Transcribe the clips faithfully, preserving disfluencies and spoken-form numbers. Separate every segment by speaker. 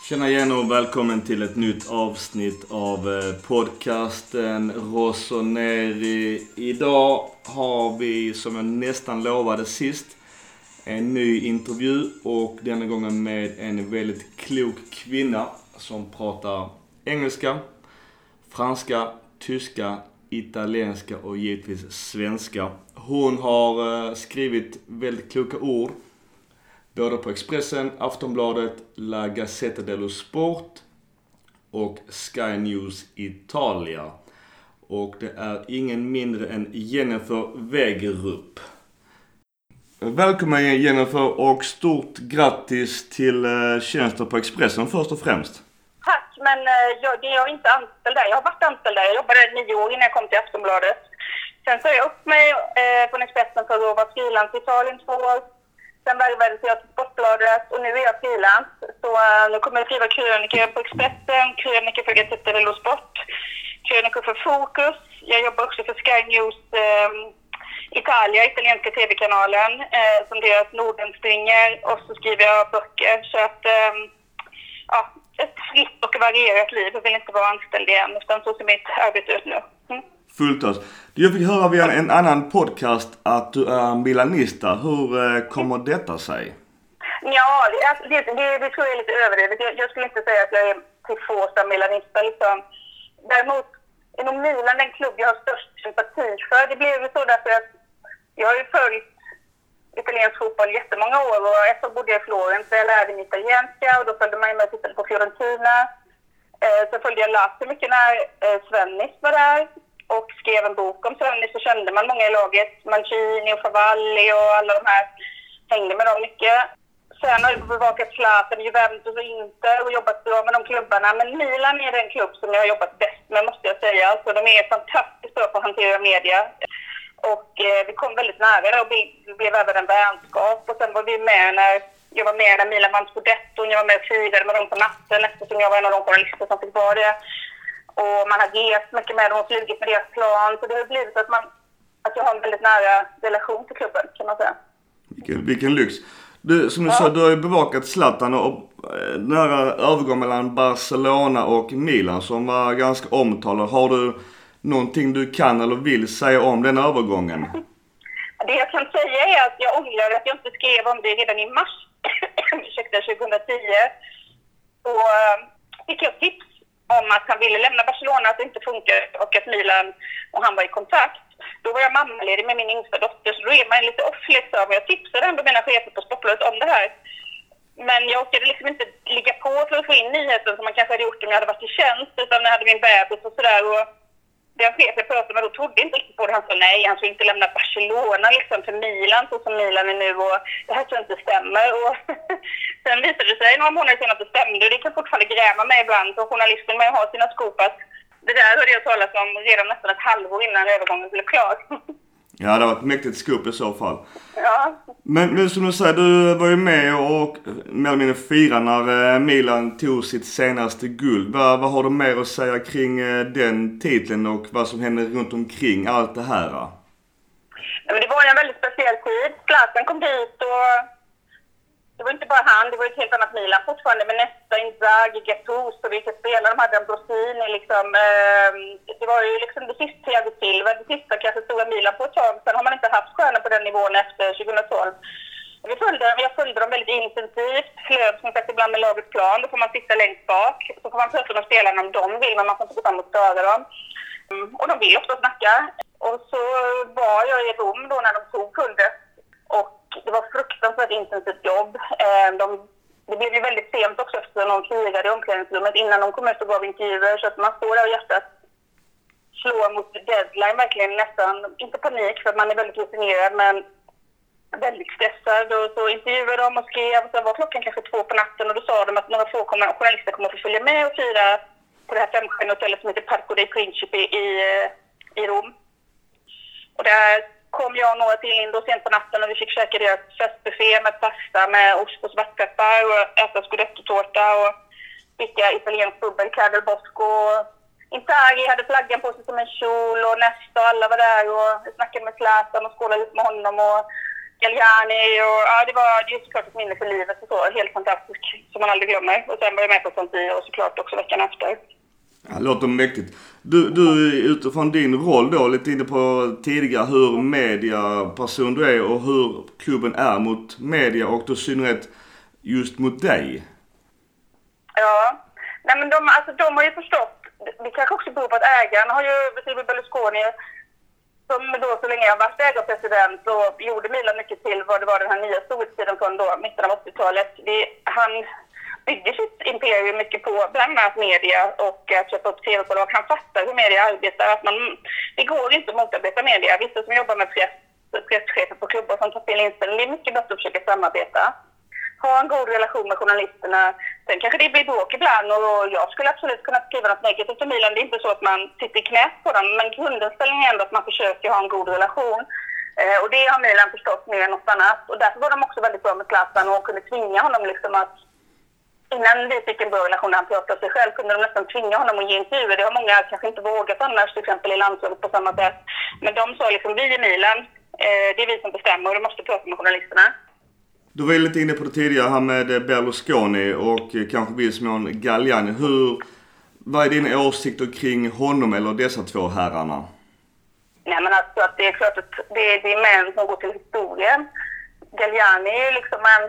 Speaker 1: Tjena igen och välkommen till ett nytt avsnitt av podcasten Rossoneri. Idag har vi, som jag nästan lovade sist, en ny intervju och denna gången med en väldigt klok kvinna som pratar engelska, franska, tyska, italienska och givetvis svenska. Hon har skrivit väldigt kloka ord både på Expressen, Aftonbladet, La Gazzetta dello Sport och Sky News Italia. Och det är ingen mindre än Jennifer Wegerup. Välkommen Jennifer och stort grattis till tjänster på Expressen först och främst.
Speaker 2: Tack, men jag, jag är inte anställd där. Jag har varit anställd där. Jag jobbade nio år innan jag kom till Aftonbladet. Sen sa jag upp mig eh, från Expressen för att vara frilans i Italien två år. Sen värvades jag till Sportbladet och nu är jag frilans. Så uh, nu kommer jag skriva krönikor på Expressen, krönikor för Gazzetta dello Sport, krönikor för Fokus. Jag jobbar också för Sky News um, Italia, italienska tv-kanalen, uh, som deras Norden springer. Och så skriver jag böcker. Så att, um, ja, ett fritt och varierat liv. Jag vill inte vara anställd igen, utan så ser mitt arbete ut nu. Mm.
Speaker 1: Fullt oss. Jag fick höra via en annan podcast att du är milanista. Hur eh, kommer detta sig?
Speaker 2: Ja, det, det, det, det tror jag är lite överdrivet. Jag, jag skulle inte säga att jag är tifosa milanista. Liksom. Däremot, inom Milan, den klubb jag har störst sympati för, det blev så därför att jag har ju följt italiensk fotboll jättemånga år. Och ett år bodde jag i Florens där jag lärde mig italienska och då följde man med och tittade på Fiorentina. Eh, så följde jag Lazio mycket när eh, Svennis var där. Och skrev en bok om Svennis så kände man många i laget. Mancini och Favalli och alla de här hängde med dem mycket. Sen har jag bevakat Zlatan, Juventus och Inter och jobbat bra med de klubbarna. Men Milan är den klubb som jag har jobbat bäst med, måste jag säga. Alltså, de är fantastiskt bra på att hantera media. Och eh, vi kom väldigt nära och vi blev även en vänskap. Och sen var vi med när jag var med när Milan vann Scudetto. Jag var med och firade med dem på natten eftersom jag var en av de journalister som fick vara det. Och man har rest mycket med dem och flugit med deras plan. Så det har blivit att, man, att jag har en väldigt nära relation till klubben, kan man säga.
Speaker 1: Vilken, vilken lyx. Du, som du ja. sa, du har ju bevakat Zlatan och den här övergången mellan Barcelona och Milan som var ganska omtalad. Har du någonting du kan eller vill säga om den övergången?
Speaker 2: Det jag kan säga är att jag ångrar att jag inte skrev om det redan i mars ursäkta, tjugohundratio. Och fick jag tips om att han ville lämna Barcelona, att det inte funkar och att Milan och han var i kontakt. Då var jag mammaledig med min yngsta dotter, så då är man lite off liksom. Jag tipsade ändå mina chefer på Sportbladet om det här. Men jag orkade liksom inte ligga på för att få in nyheten som man kanske hade gjort om jag hade varit i tjänst, utan jag hade min bebis och sådär. Och den chef jag pratade med då trodde inte riktigt på det. Han sa nej, han skulle inte lämna Barcelona liksom för Milan så som Milan är nu och det här tror jag inte stämmer. Och sen visade det sig några månader sedan att det stämde och det kan fortfarande gräma mig ibland. Så journalisten med har sina skop att det där hörde jag talas om redan nästan ett halvår innan övergången blev klar.
Speaker 1: Ja, det var ett mäktigt skop i så fall.
Speaker 2: Ja.
Speaker 1: Men, men som du säger, du var ju med och med eller mindre fira när Milan tog sitt senaste guld. Vad, vad har du mer att säga kring den titeln och vad som hände runt omkring allt det här?
Speaker 2: Ja, men det var en väldigt speciell tid. Zlatan kom dit och det var inte bara han, det var ett helt annat Milan fortfarande med Nesta, Inzaghi, Gattuso och vilka spelare de hade, Ambrosini liksom. Eh, det var ju liksom det sista Thiago Silva, det sista kanske stora Milan på ett tag. Sen har man inte haft stjärnor på den nivån efter tjugohundratolv. Vi följde, jag följde dem väldigt intensivt, flöd som sagt ibland med lagets plan, då får man sitta längst bak. Så får man prata med spelarna om de vill, men man får inte gå fram och störa dem. Mm, och de vill också snacka. Och så var jag i Rom då när de tog guldet. Och det var fruktansvärt intensivt jobb. De, det blev ju väldigt sent också efter någon firade i omklädningsrummet innan de kom ut och gav intervjuer. Så att man står där och hjärtat slår mot deadline verkligen nästan, inte panik för man är väldigt rutinerad men väldigt stressad. Och så intervjuade de och skrev och så var klockan kanske två på natten och då sa de att några få kommer, journalister kommer att få följa med och fira på det här femstjärniga hotellet som heter Parco dei Principi i, i Rom. Och där kom jag och några till in då sent på natten och vi fick käka deras festbuffé med pasta med ost och svartpeppar och äta scudetto-tårta och dricka italiensk bubbel, Cadel Bosco. Inzaghi hade flaggan på sig som en kjol och Nesta och alla var där och jag snackade med Zlatan och skålade ut med honom och Galliani och ja, det var det är såklart ett minne för livet och så. Helt fantastiskt som man aldrig glömmer. Och sen var jag med på San Siro och såklart också veckan efter.
Speaker 1: Ja, det låter mäktigt. Du, du utifrån din roll då, lite inne på tidigare hur mediaperson du är och hur klubben är mot media och då synnerhet just mot dig.
Speaker 2: Ja, nej men de, alltså, de har ju förstått, det kanske också beror på att ägaren har ju, Silvio Berlusconi, som då så länge jag varit ägarpresident och gjorde Milan mycket till vad det var den här nya storhetstiden från då, mitten av åttiotalet. Det, han byggde sitt imperium mycket på bland annat media och att köpa upp tv-bolag. Han fattar hur media arbetar. Att man, det går inte att motarbeta media. Vissa som jobbar med press, presschefer på klubbar som tar fel inställning, det är mycket bättre att försöka samarbeta. Ha en god relation med journalisterna. Sen kanske det blir bråk ibland och jag skulle absolut kunna skriva något negativt om Milan. Det är inte så att man sitter i knät på dem, men grundinställningen är ändå att man försöker ha en god relation. Eh, och det har Milan förstått mer än något annat. Och därför var de också väldigt bra med Zlatan och kunde tvinga honom liksom att innan vi fick en bra relation när han pratade om sig själv kunde de nästan tvinga honom att ge intervjuer. Det har många kanske inte vågat annars, till exempel i landslaget på samma sätt. Men de sa liksom, vi i Milan, eh, det är vi som bestämmer och du måste prata med journalisterna.
Speaker 1: Du var lite inne på det tidigare här med Berlusconi och kanske viss mån Galliani. Hur, vad är dina åsikter kring honom eller dessa två herrarna?
Speaker 2: Nej men alltså att det är klart att det är, det är män som går till historien. Galliani är ju liksom en,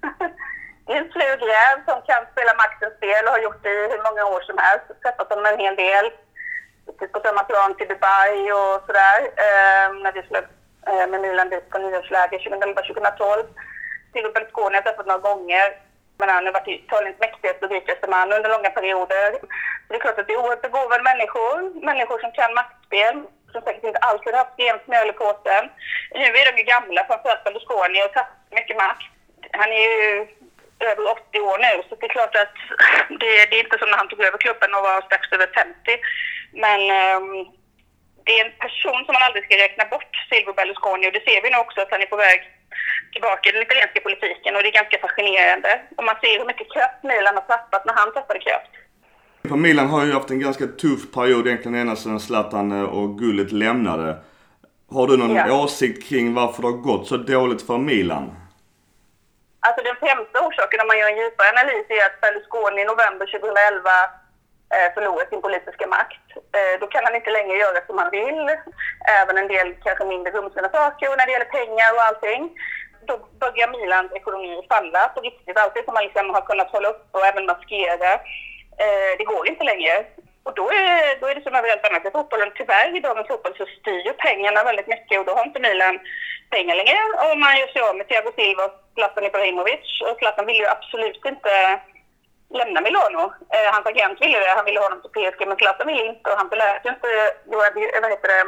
Speaker 2: en slug räv som kan spela maktens spel och har gjort det i hur många år som helst. Träffat honom en hel del. På samma plan till Dubai och sådär. Eh, när vi flög eh, med Milan dit på nyårsläger tjugoelva tjugohundratolv. Silvio Berlusconi har träffat några gånger. Men han har varit Italiens mäktigaste och rikaste man under långa perioder. Så det är klart att det är oerhört begåvade människor. Människor som kan maktspel. Som säkert inte alltid har haft jämt smöl i påsen. Nu är de ju gamla, framförallt Berlusconi, och tappat mycket makt. Han är ju över åttio år nu. Så det är klart att det, det är inte som när han tog över klubben och var strax över femtio. Men um, det är en person som man aldrig ska räkna bort, Silvio Berlusconi. Och det ser vi nu också att han är på väg tillbaka i den italienska politiken och det är ganska fascinerande. Och man ser hur mycket kraft Milan har tappat när han tappade kraft.
Speaker 1: För Milan har ju haft en ganska tuff period egentligen ända sedan Zlatan och guldet lämnade. Har du någon ja. åsikt kring varför det har gått så dåligt för Milan?
Speaker 2: Alltså den främsta orsaken om man gör en djupare analys är att Berlusconi i november tjugoelva eh, förlorade sin politiska makt. Eh, då kan han inte längre göra som han vill. Även en del kanske mindre rumsliga saker och när det gäller pengar och allting. Då börjar Milans ekonomi falla på riktigt. Allt det som man liksom har kunnat hålla upp och även maskera. Eh, det går inte längre. Och då är, då är det som överallt annat i fotbollen. Tyvärr i dagens fotboll så styr pengarna väldigt mycket och då har inte Milan pengar längre. Och man gör sig av med Thiago Silva och Zlatan Ibrahimovic. Och Zlatan vill ju absolut inte lämna Milano. Eh, hans agent ville det. Han ville ha honom till P S G men Zlatan ville inte. Och han förlät inte då, vad heter det,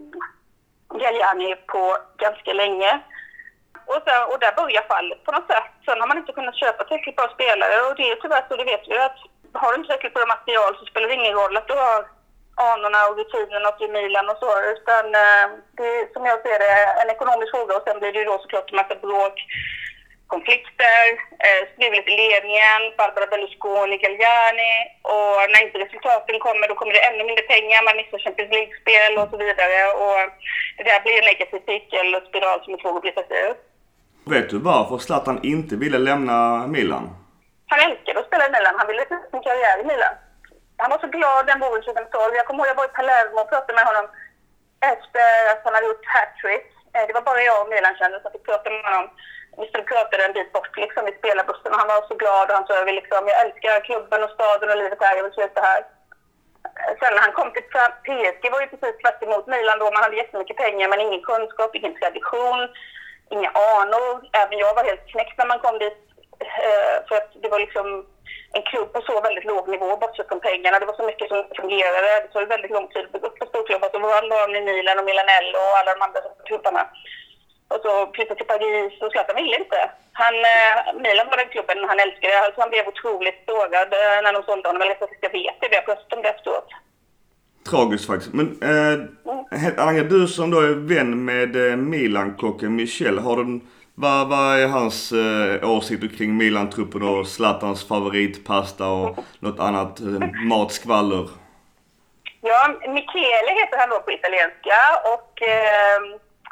Speaker 2: Galliani på ganska länge. Och, så, och där börjar fallet på något sätt. Sen har man inte kunnat köpa tillräckligt bra spelare och det är tyvärr så, det vet vi att har du inte tillräckligt bra material så spelar det ingen roll att du har anorna och rutinen och i Milan och så. Utan det är som jag ser det en ekonomisk fråga och sen blir det ju då såklart en massa bråk, konflikter, eh, struligt i ledningen, Barbara Berlusconi, Galliani och när inte resultaten kommer då kommer det ännu mindre pengar, man missar Champions League-spel och så vidare och det där blir en negativ cykel och spiral som är svår att bli satt ur.
Speaker 1: Vet du varför Zlatan inte ville lämna Milan?
Speaker 2: Han älskade att spela i Milan. Han ville sluta sin karriär i Milan. Han var så glad den våren tjugohundratolv. Jag kommer ihåg jag var i Palermo och pratade med honom efter att han hade gjort hat-trick. Det var bara jag och Milan kände så att vi pratade med honom. Vi stod och pratade en bit bort liksom, vid spelarbussen och han var så glad och han sa liksom, jag älskar klubben och staden och livet här, jag vill sluta här. Sen när han kom till P S G var ju precis tvärt emot Milan då. Man hade jättemycket pengar men ingen kunskap, ingen tradition, inga anor. Även jag var helt knäckt när man kom dit. För att det var liksom en klubb på så väldigt låg nivå bortsett från pengarna. Det var så mycket som fungerade. Det tog väldigt lång tid att bygga upp en storklubb. Och så var han i Milan och Milanello och alla de andra klubbarna. Och så flyttade till Paris och Zlatan ville inte. Han, Milan var den klubben han älskade. Alltså han blev otroligt sågad när de sålde honom. Eller så att jag vet det, vi har pratat om det efteråt.
Speaker 1: Tragiskt faktiskt. Men eh, Anja, du som då är vän med eh, Milan-kocken Michel, har du, vad, vad är hans eh, åsikter kring Milan-truppen och Zlatans favoritpasta och något annat eh, matskvaller?
Speaker 2: Ja, Michele heter han då på italienska och eh,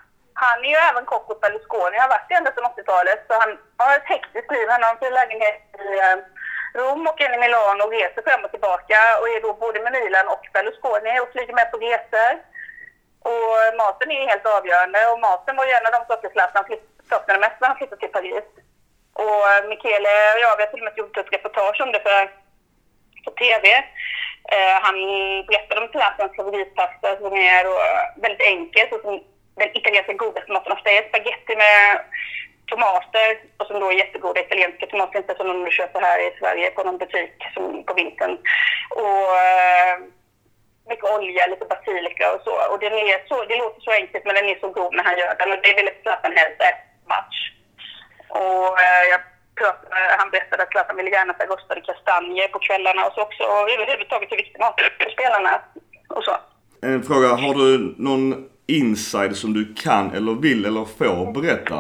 Speaker 2: han är ju även kock på Berlusconi. Han har varit ända sedan åttiotalet. Så han har ett hektiskt liv. Han har en fin lägenhet i Rom och en i Milano och reser fram och tillbaka. Och är då både med Milan och Berlusconi och flyger med på resor. Och maten är helt avgörande. Och maten var ju en av de saker Zlatan saknade mest när han flyttade till Paris. Och Michele och jag, vi har till och med gjort ett reportage om det för, på tv. Uh, han berättade om Zlatans favoritpasta som är och väldigt enkelt och som den italienska godaste maten ofta är. Spaghetti med tomater och som då är jättegoda italienska tomater, inte som de du köper här i Sverige på någon butik som på vintern. Och uh, mycket olja, lite basilika och så. Och den är så, det låter så enkelt men den är så god när han gör den och det är väldigt Zlatan helst ett match. Och uh, jag pratade, han berättade att Zlatan ville gärna ta rostade kastanjer på kvällarna och så också. Och överhuvudtaget så viktigt mat för spelarna och så. En
Speaker 1: fråga, har du någon inside som du kan eller vill eller får berätta?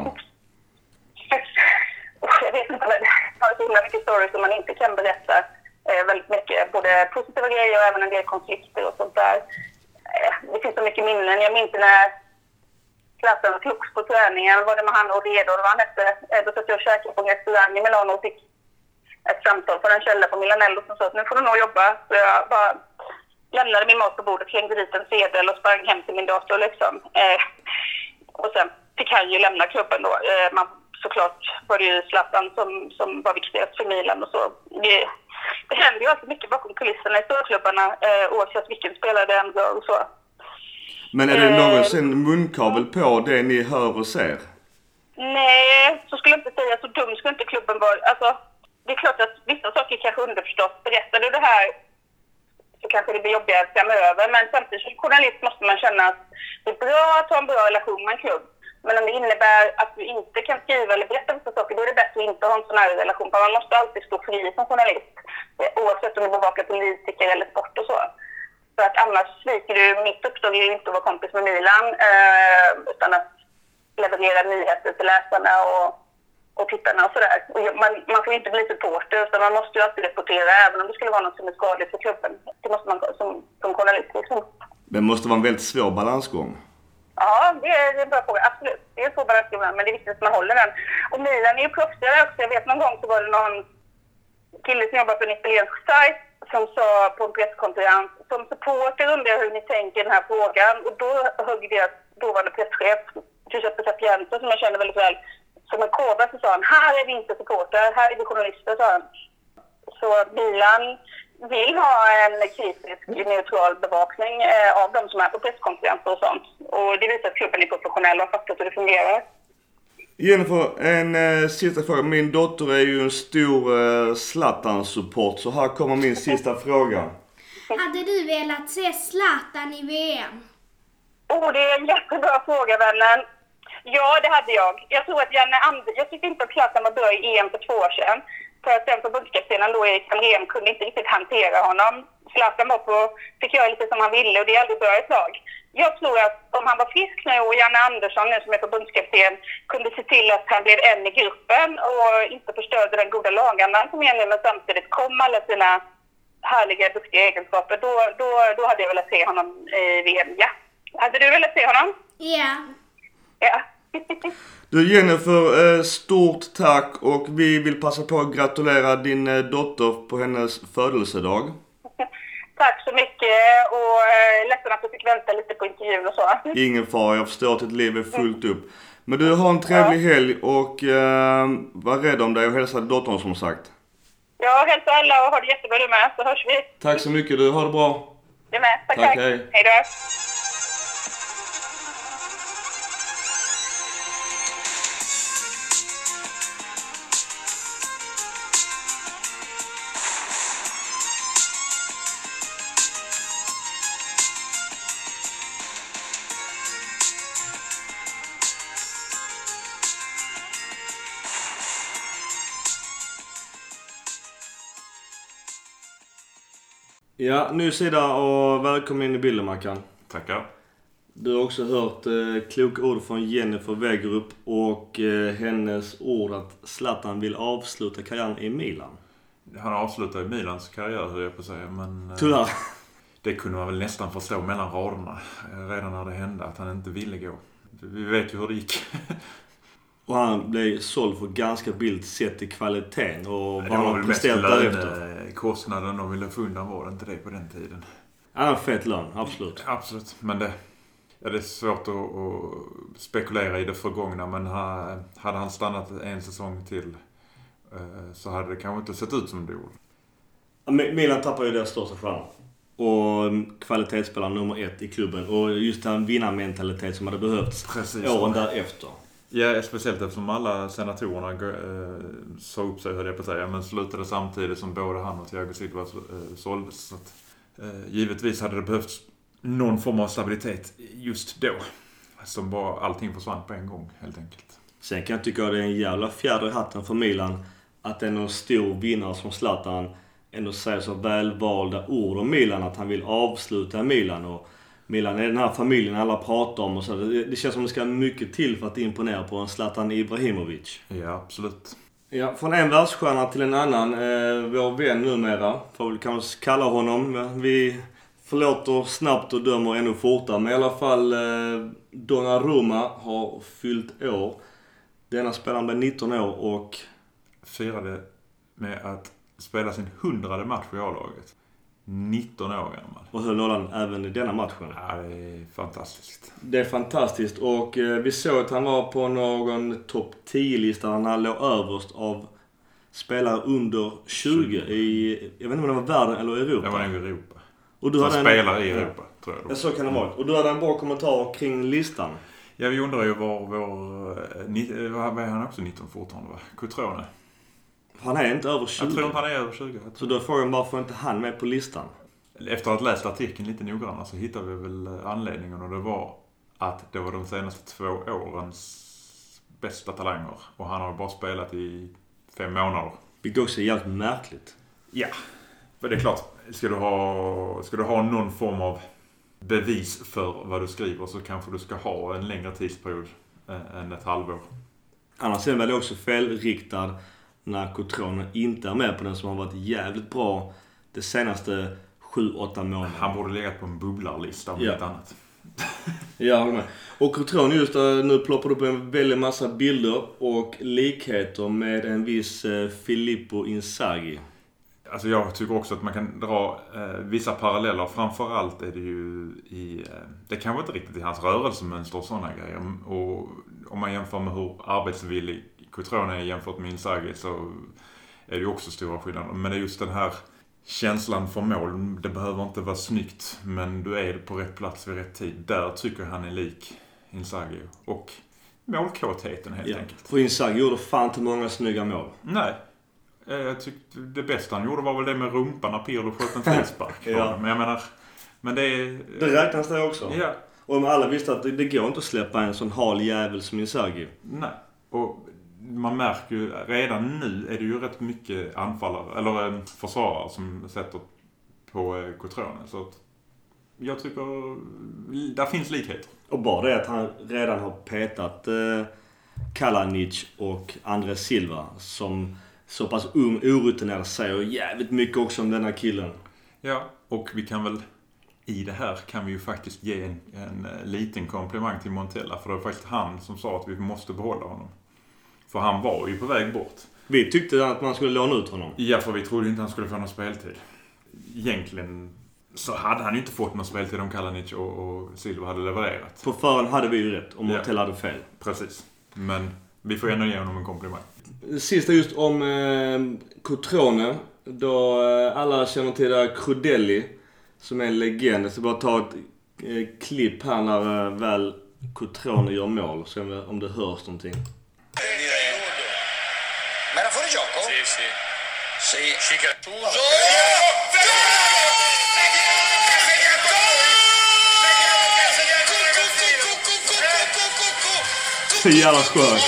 Speaker 2: Jag vet inte, det har så himla mycket stories som man inte kan berätta. Eh, väldigt mycket, både positiva grejer och även en del konflikter och sånt där. Eh, det finns så mycket minnen. Jag minns när Zlatan slogs på träningen, var det med han och redo, det var han efter. Eh, då satt jag och käkade på en restaurang i Milano och fick ett samtal från en källa på Milanello som sa att nu får du nog jobba. Så jag bara lämnade min mat på bordet, slängde dit en sedel och sprang hem till min dator liksom. Eh, och sen fick han ju lämna klubben då. Eh, man, såklart var det ju Zlatan som, som var viktigast för Milan och så. Det, det händer ju alltid mycket bakom kulisserna i storklubbarna eh, oavsett vilken spelare det ändå och så.
Speaker 1: Men är det eh, någonsin munkavel på det ni hör och ser?
Speaker 2: Nej, så skulle jag inte säga. Så dum skulle inte klubben vara. Alltså, det är klart att vissa saker kanske underförstått. Berättar du det här så kanske det blir jobbigare framöver. Men samtidigt som journalist måste man känna att det är bra att ha en bra relation med en klubb. Men om det innebär att du inte kan skriva eller berätta vissa saker, då är det bättre att inte ha en sån här relation. För man måste alltid stå fri som journalist. Oavsett om du bevakar politiker eller sport och så. För att annars sviker du, mitt uppdrag är ju inte att vara kompis med Milan. Eh, utan att leverera nyheter till läsarna och, och tittarna och sådär. Och man, man får ju inte bli supporter, utan man måste ju alltid rapportera även om det skulle vara något som är skadligt för klubben. Det måste man som, som journalist liksom.
Speaker 1: Det måste vara en väldigt svår balansgång.
Speaker 2: Ja, det är, det är en bra fråga. Absolut. Det är en svår balansgång, men det är viktigt att man håller den. Och Milan är ju proffsigare också. Jag vet någon gång så var det någon kille som jobbar på en italiensk sajt som sa på en presskonferens som supporter undrar hur ni tänker i den här frågan. Och då högg det dåvarande presschef Giuseppe Sapienza som jag känner väldigt väl som en kåda, så sa han, här är vi inte supporter, här är vi journalister, sa han. Så Milan vill ha en kritisk neutral bevakning eh, av de som är på presskonferenser och sånt. Och det visar att klubben är professionell och har fattat hur det fungerar.
Speaker 1: Jennifer, en eh, sista fråga. Min dotter är ju en stor eh, Zlatan-support, så här kommer min sista fråga.
Speaker 3: Hade du velat se Zlatan i V M?
Speaker 2: Oh, det är en jättebra fråga, vännen. Ja, det hade jag. Jag tror att Janne And- jag tyckte inte att Zlatan var bra i E M för två år sedan. För att sen förbundskaptenen då i Cameron kunde inte riktigt hantera honom. Zlatan var på, fick göra lite som han ville och det är aldrig bra i ett lag. Jag tror att om han var frisk nu och Janne Andersson nu som är förbundskapten kunde se till att han blev en i gruppen och inte förstörde den goda lagandan som är nu, men samtidigt kom alla sina härliga, duktiga egenskaper, då, då, då hade jag velat se honom i V M. Ja. Hade du velat se honom?
Speaker 3: Ja.
Speaker 2: Ja.
Speaker 1: Du Jennifer, stort tack och vi vill passa på att gratulera din dotter på hennes födelsedag.
Speaker 2: Tack så mycket och ledsen att du fick vänta lite på intervjun och så.
Speaker 1: Ingen fara, jag förstår att ditt liv är fullt upp. Men du har en trevlig ja. helg och uh, var rädd om dig och hälsa dottern som sagt.
Speaker 2: Ja, hälsa alla och ha det jättebra du med, så hörs vi.
Speaker 1: Tack så mycket du, ha det bra.
Speaker 2: Du med, tack tack.
Speaker 1: tack. Hej.
Speaker 2: Hej då.
Speaker 1: Ja, ny sida och välkommen in i bilden, Mackan.
Speaker 4: Tackar.
Speaker 1: Du har också hört eh, kloka ord från Jennifer Wegerup och eh, hennes ord att Zlatan vill avsluta karriären i Milan.
Speaker 4: Han avslutade Milans karriär, hur jag på säga, men eh,
Speaker 1: tyvärr.
Speaker 4: Det kunde man väl nästan förstå mellan raderna eh, redan när det hände att han inte ville gå. vi vet ju hur det gick.
Speaker 1: Och han blev såld för ganska billigt sett i kvaliteten och
Speaker 4: det
Speaker 1: vad
Speaker 4: var
Speaker 1: han
Speaker 4: väl mest
Speaker 1: presterat därefter.
Speaker 4: Kostnaden de ville få undan var det inte det på den tiden.
Speaker 1: Han har fet lön, absolut.
Speaker 4: Absolut, men det, ja, det är svårt att, att spekulera i det förgångna, men ha, hade han stannat en säsong till så hade det kanske inte sett ut som det gjorde.
Speaker 1: Milan tappar ju deras största stjärna. Och kvalitetsspelare nummer ett i klubben. Och just den vinnarmentalitet som hade behövts
Speaker 4: Precis.
Speaker 1: Åren därefter.
Speaker 4: Ja, speciellt eftersom alla senatorerna äh, sa upp sig, höll jag på att säga. Men slutade samtidigt som både han och Thiago Silva äh, såldes. Så att, äh, givetvis hade det behövts någon form av stabilitet just då. Som bara allting försvann på en gång, helt enkelt.
Speaker 1: Sen kan jag tycka att det är en jävla fjäder i hatten för Milan. Att det är någon stor vinnare som Zlatan ändå säger så välvalda ord om Milan. Att han vill avsluta Milan. Och Milan är den här familjen alla pratar om. Och så. Det, det känns som det ska mycket till för att imponera på en Zlatan Ibrahimovic.
Speaker 4: Ja, absolut.
Speaker 1: Ja, från en världsstjärna till en annan. Eh, vår vän numera. Får vi kanske kalla honom. Vi förlåter snabbt och dömer ännu fortare. Men i alla fall eh, Donnarumma har fyllt år. Denna spelaren blev nitton år och
Speaker 4: firade med att spela sin hundrade match i A-laget. nitton år gammal.
Speaker 1: Och höll nollan även i denna matchen.
Speaker 4: Ja, det är fantastiskt.
Speaker 1: Det är fantastiskt. Och eh, vi såg att han var på någon topp tio-lista. Han låg överst av spelare under tjugo i, jag vet inte om det var världen eller Europa.
Speaker 4: Det var nog Europa.
Speaker 1: Och du
Speaker 4: som
Speaker 1: hade
Speaker 4: spelar
Speaker 1: en,
Speaker 4: i Europa, ja, tror jag.
Speaker 1: Ja, så kan det vara. Och du hade en bra kommentar kring listan.
Speaker 4: Ja, vi undrar ju var vår... Vad är han också nitton fortfarande, va? Cutrone.
Speaker 1: Han är inte över tjugo.
Speaker 4: Jag tror inte han är över tjugo.
Speaker 1: Så då får jag bara få inte han med på listan.
Speaker 4: Efter att ha läst artikeln lite noggrannare så hittade vi väl anledningen. Och det var att det var de senaste två årens bästa talanger. Och han har bara spelat i fem månader.
Speaker 1: Vilket också är jävligt märkligt.
Speaker 4: Ja, för det är klart. Ska du ha, ska du ha någon form av bevis för vad du skriver så kanske du ska ha en längre tidsperiod än ett halvår.
Speaker 1: Annars är det också felriktad när Cutrone inte är med på den som har varit jävligt bra de senaste sju åtta månaderna.
Speaker 4: Han borde lägga på en bubblarlista om
Speaker 1: ja.
Speaker 4: något annat.
Speaker 1: Ja, håller med. Och Cutrone just nu ploppar upp en väldigt massa bilder och likheter med en viss eh, Filippo Inzaghi.
Speaker 4: Alltså jag tycker också att man kan dra eh, vissa paralleller. Framförallt är det ju i... Eh, det kanske inte riktigt i hans rörelsemönster och sådana grejer. Och om man jämför med hur arbetsvillig Cutrone är jämfört med Inzaghi så är det ju också stora skillnader. Men det är just den här känslan för mål. Det behöver inte vara snyggt, men du är på rätt plats vid rätt tid. Där tycker han är lik Inzaghi. Och målkåtheten helt
Speaker 1: ja.
Speaker 4: enkelt.
Speaker 1: För Inzaghi gjorde fan inte många snygga mål.
Speaker 4: Nej. Jag tyckte det bästa han gjorde var väl det med rumpan när Pirlo sköt en frispark.
Speaker 1: ja.
Speaker 4: Men jag menar, men det är...
Speaker 1: Det räknas det också.
Speaker 4: Ja.
Speaker 1: Och om alla visste att det, det går inte att släppa en sån hal jävel som Inzaghi.
Speaker 4: Nej. Och man märker ju, redan nu är det ju rätt mycket anfallare, eller försvarare som sätter på Cutrone. Så att jag tycker, där finns likheter.
Speaker 1: Och bara det att han redan har petat eh, Kalanic och Andrés Silva som så pass ung, orutinerad säger jävligt mycket också om denna killen.
Speaker 4: Ja, och vi kan väl i det här kan vi ju faktiskt ge en, en liten komplimang till Montella. För det var faktiskt han som sa att vi måste behålla honom. För han var ju på väg bort.
Speaker 1: Vi tyckte att man skulle låna ut honom.
Speaker 4: Ja, för vi trodde inte han skulle få någon speltid. Egentligen så hade han ju inte fått någon speltid om Kalanic och, och Silva hade levererat.
Speaker 1: På förhand hade vi ju rätt och Montella ja. hade fel.
Speaker 4: Precis. Men vi får ändå ge honom en komplimang.
Speaker 1: Sista just om eh, Cutrone. Då eh, alla känner till det Crudelli som är en legend. Jag ska bara ta ett eh, klipp här när eh, väl Cutrone gör mål. Så om det hörs någonting.
Speaker 5: Ma era fuori gioco?
Speaker 6: Sì, sì.
Speaker 5: Sì.
Speaker 6: Sì, Gattuso.
Speaker 1: Så jävla skönt.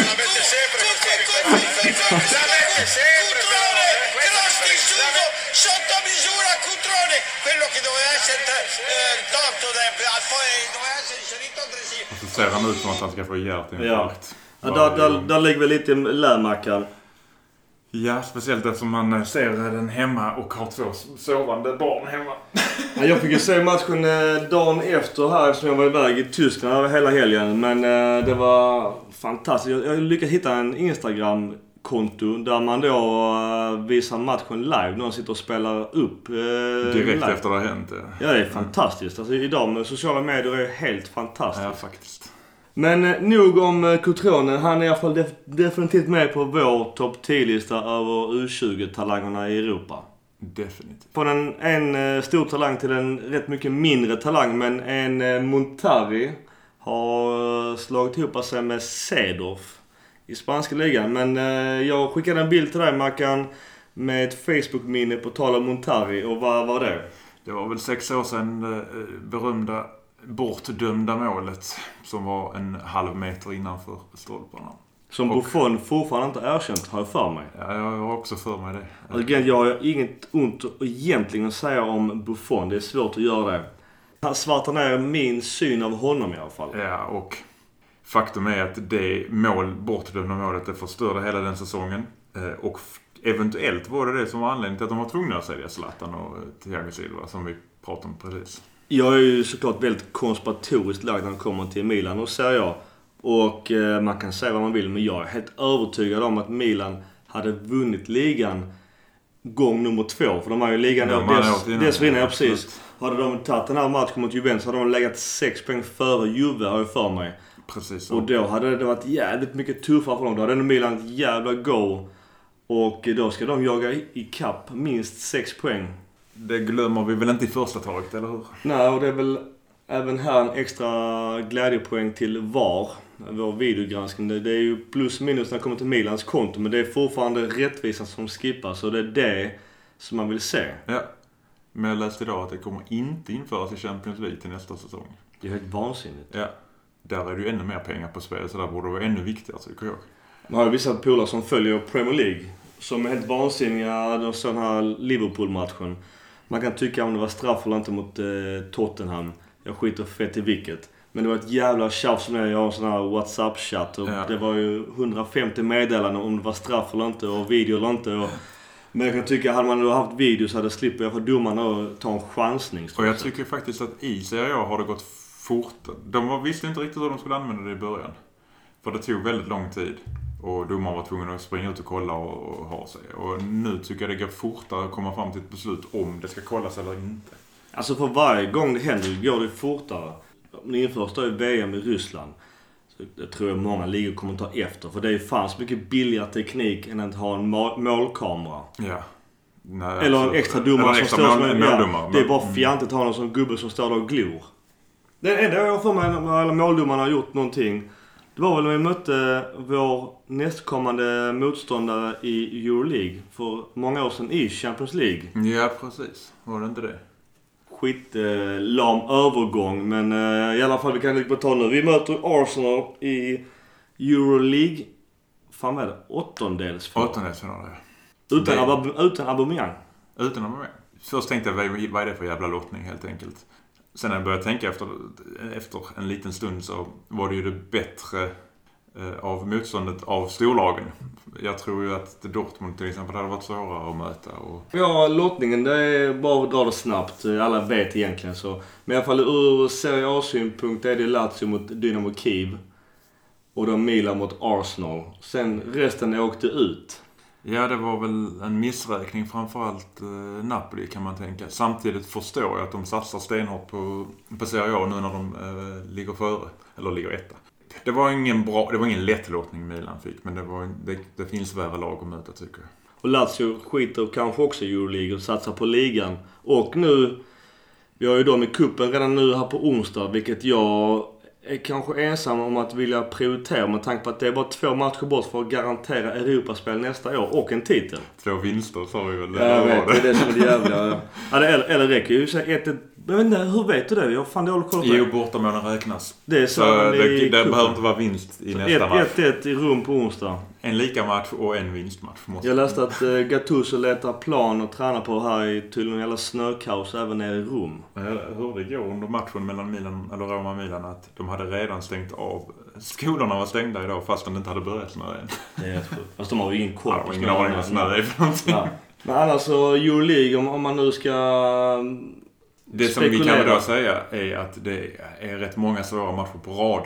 Speaker 5: Sotto misura Cutrone, quello che doveva essere tolto poi doveva essere inserito aggressivo.
Speaker 4: Och så ser han ut som att han ska få hjärt i en
Speaker 1: ja. Ja, där, där, där ligger vi lite i lämackan.
Speaker 4: Ja, speciellt eftersom man ser den hemma och har två sovande barn hemma.
Speaker 1: Ja, jag fick ju se matchen dagen efter här eftersom jag var iväg i Tyskland hela helgen. Men det var fantastiskt. Jag lyckades hitta en Instagram-konto där man då visar matchen live. Någon sitter och spelar upp eh,
Speaker 4: direkt
Speaker 1: live.
Speaker 4: efter det har hänt. Ja,
Speaker 1: ja det är fantastiskt. Alltså, idag med sociala medier är helt fantastiskt.
Speaker 4: Ja, faktiskt.
Speaker 1: Men eh, nog om Cotrone. Han är i alla fall def- definitivt med på vår topp tio-lista över U tjugo-talangerna i Europa.
Speaker 4: Definitivt.
Speaker 1: Från en, en eh, stor talang till en rätt mycket mindre talang. Men en eh, Montari har eh, slagit ihop sig med Seedorf i spanska ligan. Men eh, jag skickade en bild till dig, Mackan, med ett Facebook-minne på tal om Montari. Och vad var det?
Speaker 4: Det var väl sex år sedan eh, berömda bortdömda målet som var en halv meter innanför stolparna.
Speaker 1: Som
Speaker 4: och,
Speaker 1: Buffon fortfarande inte erkänt, har jag för mig.
Speaker 4: Ja, jag har också för mig det.
Speaker 1: Alltså, jag har inget ont egentligen att säga om Buffon. Det är svårt att göra det. Han svartar ner min syn av honom i alla fall.
Speaker 4: Ja, och faktum är att det mål, bortdömda målet, det förstörde hela den säsongen. Och eventuellt var det det som var anledningen till att de var tvungna att sälja Zlatan och Thiago Silva, som vi pratade om precis.
Speaker 1: Jag är ju såklart väldigt konspiratoriskt lagd när han kommer till Milan och Serie A. Och eh, man kan säga vad man vill, men jag är helt övertygad om att Milan hade vunnit ligan gång nummer två. För de har ju ligan
Speaker 4: ja,
Speaker 1: då, dess, dessförinnan, ja, precis. Hade de tagit den här matchen mot Juventus hade de legat sex poäng före Juve, har jag för mig.
Speaker 4: Precis.
Speaker 1: Och då hade det varit jävligt mycket tuffare för dem. Då hade ändå Milan ett jävla go. Och då ska de jaga i kapp minst sex poäng.
Speaker 4: Det glömmer vi väl inte i första taget, eller hur?
Speaker 1: Nej, och det är väl även här en extra glädjepoäng till V A R, vår videogranskning. Det är ju plus minus när det kommer till Milans konto, men det är fortfarande rättvisan som skippas, och det är det som man vill se.
Speaker 4: Ja, men jag läste idag att det kommer inte införas i Champions League till nästa säsong.
Speaker 1: Det är helt vansinnigt.
Speaker 4: Ja, där är det ju ännu mer pengar på spel, så där borde det vara ännu viktigare, tycker jag.
Speaker 1: Man har ju vissa polare som följer Premier League som är helt vansinniga, den sån här Liverpool-matchen. Man kan tycka om det var straff eller inte mot eh, Tottenham. Jag skiter fett i vilket. Men det var ett jävla tjafs som jag har en sån här WhatsApp-chatt. Och ja. Det var ju hundrafemtio meddelanden om det var straff eller inte och video eller inte. Och, men jag kan tycka, hade man då haft video så hade jag slipper jag för domarna att ta en chansning.
Speaker 4: Och jag tycker faktiskt att i Serie A har det gått fort. De visste inte riktigt hur de skulle använda det i början. För det tog väldigt lång tid. Och domaren var tvungen att springa ut och kolla och, och ha sig. Och nu tycker jag det går fortare att komma fram till ett beslut om det ska kollas eller inte.
Speaker 1: Alltså för varje gång det händer går det fortare. Om det införs då i V M i Ryssland, så jag tror jag många ligor kommer att ta efter. För det är fan så mycket billigare teknik än att ha en målkamera.
Speaker 4: Ja. Nej,
Speaker 1: eller en extra domare som står som en
Speaker 4: måldomare.
Speaker 1: Det är bara fjantigt att ha någon som gubbe som står där och glor. Det enda jag får mig när alla måldomarna har gjort någonting, det var väl när vi mötte vår nästkommande motståndare i Euroleague för många år sedan i Champions League.
Speaker 4: Ja, precis. Var det inte det?
Speaker 1: Skit eh, lam övergång, men eh, i alla fall vi kan inte ta nu. Vi möter Arsenal i Euroleague. Fan vad är det? Åttondelsfinal.
Speaker 4: Åttondelsfinal,
Speaker 1: ja. Utan, det... Ab- utan Aubameyang.
Speaker 4: Utan Aubameyang. Först tänkte jag, vad är det för jävla lottning helt enkelt. Sen när jag började tänka efter, efter en liten stund så var det ju det bättre eh, av motståndet av storlagen. Jag tror ju att Dortmund till exempel hade varit svårare att möta. Och...
Speaker 1: Ja, lottningen det är bara att dra det snabbt. Alla vet egentligen så. Men i alla fall ur Serie A-synpunkt är det Lazio mot Dynamo Kiev. Och då Milan mot Arsenal. Sen resten åkte ut.
Speaker 4: Ja, det var väl en missräkning framförallt eh, Napoli kan man tänka. Samtidigt förstår jag att de satsar stenhårt på, på Serie A nu när de eh, ligger före. Eller ligger etta. Det var ingen bra, det var ingen lätt lottning Milan fick. Men det, var, det, det finns värre lag att möta tycker jag.
Speaker 1: Och Lazio skiter kanske också i Euroleague och satsar på ligan. Och nu, vi har ju då med kuppen redan nu här på onsdag. Vilket jag är kanske ensam om att vilja prioritera med tanke på att det är bara två matcher bort för att garantera Europaspel nästa år och en titel.
Speaker 4: Två vinster sa vi väl.
Speaker 1: Ja, jag vet, det är det som är det jävla. Ja, eller, eller räcker ju ett, ett Jag vet inte, hur vet du det? Jag fan dålig koll på det.
Speaker 4: Jo, bortamålen räknas.
Speaker 1: Det är så,
Speaker 4: så
Speaker 1: det,
Speaker 4: det, det
Speaker 1: det
Speaker 4: behöver inte vara vinst i nästa match.
Speaker 1: ett ett i Rom på onsdag.
Speaker 4: En lika match och en vinstmatch. Måste
Speaker 1: jag läste att uh, Gattuso letar plan och tränar på här i tydligen jävla snökaos även nere i Rom.
Speaker 4: Jag hörde igår under matchen mellan Milan, eller Roma och Milan att de hade redan stängt av. Skolorna var stängda idag fast de inte hade börjat snö än.
Speaker 1: Det är rätt sjukt. Fast de har ju ingen koll
Speaker 4: på snö. Ja, ingen snö är för någonting. Ja.
Speaker 1: Men annars så Euroleague, om, om man nu ska
Speaker 4: det som vi kan då säga är att det är rätt många svåra matcher på rad.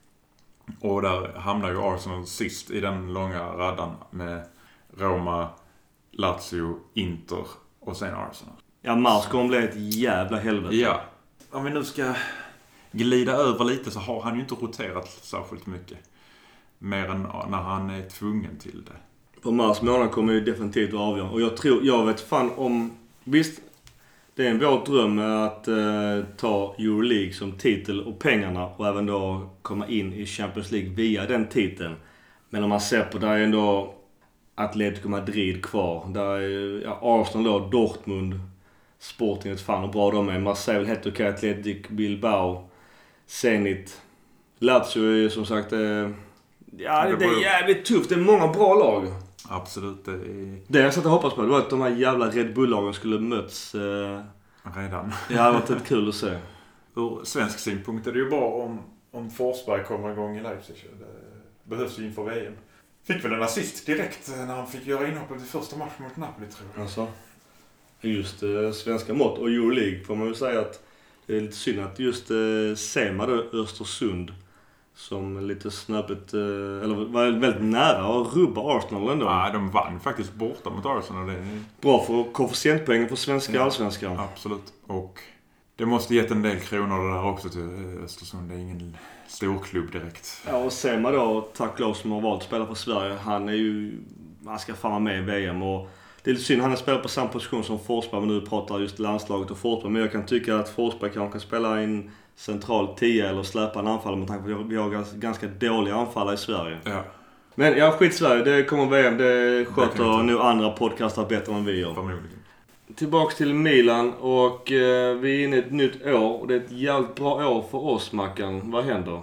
Speaker 4: Och där hamnar ju Arsenal sist i den långa raddan med Roma, Lazio, Inter och sen Arsenal.
Speaker 1: Ja, mars kommer bli ett jävla helvete.
Speaker 4: Ja. Om vi nu ska glida över lite så har han ju inte roterat särskilt mycket. Mer än när han är tvungen till det.
Speaker 1: På mars månad kommer ju definitivt att avgöra. Och jag tror, jag vet fan om... Visst, det är en vår dröm att eh, ta Euroleague som titel och pengarna. Och även då komma in i Champions League via den titeln. Men om man ser på där är ändå Atletico Madrid kvar. Där är ja, Arsenal då, Dortmund, Sporting, ett fan och bra de är. Marseille, helt okej, Athletic, Bilbao, Zenit. Lazio är ju som sagt... Eh, ja, det, det är jävligt tufft. Det är många bra lag.
Speaker 4: Absolut. Det, är...
Speaker 1: det jag satt och hoppas på det var att de här jävla Red Bull-lagen skulle möts. Eh...
Speaker 4: Redan.
Speaker 1: Ja, det har varit ett kul att se.
Speaker 4: Ur svensk synpunkt är det ju bra om, om Forsberg kommer igång i Leipzig. Det behövs ju inför V M. Fick väl en assist direkt när han fick göra inhoppet i första matchen mot Napoli, tror jag.
Speaker 1: Alltså, just eh, svenska mått och Euroleague får man ju säga att det är lite synd att just eh, Sema då, Östersund som lite snöpet, eh, eller var väldigt nära att rubba Arsenal ändå.
Speaker 4: Ja, de vann faktiskt borta mot Arsenal. Det är...
Speaker 1: Bra för koefficientpoängen för svenska
Speaker 4: ja,
Speaker 1: allsvenskan.
Speaker 4: Absolut. Och det måste gett en del kronor där också till Östersund. Det är ingen stor klubb direkt.
Speaker 1: Ja, och Sema då, tack lov som har valt att spela för Sverige. Han är ju, han ska fan vara med i V M och det är lite synd, han har spelat på samma position som Forsberg, men nu pratar just landslaget och Forsberg. Men jag kan tycka att Forsberg kanske kan spela in central tio eller släppa en anfall med tanke på att vi har ganska dåliga anfallare i Sverige.
Speaker 4: Ja.
Speaker 1: Men ja, skit Sverige, det kommer V M, det sköter nu andra podcastar bättre än vi gör.
Speaker 4: Förmodligen.
Speaker 1: Tillbaks till Milan och eh, vi är inne i ett nytt år och det är ett jävligt bra år för oss, Mackan. Vad händer?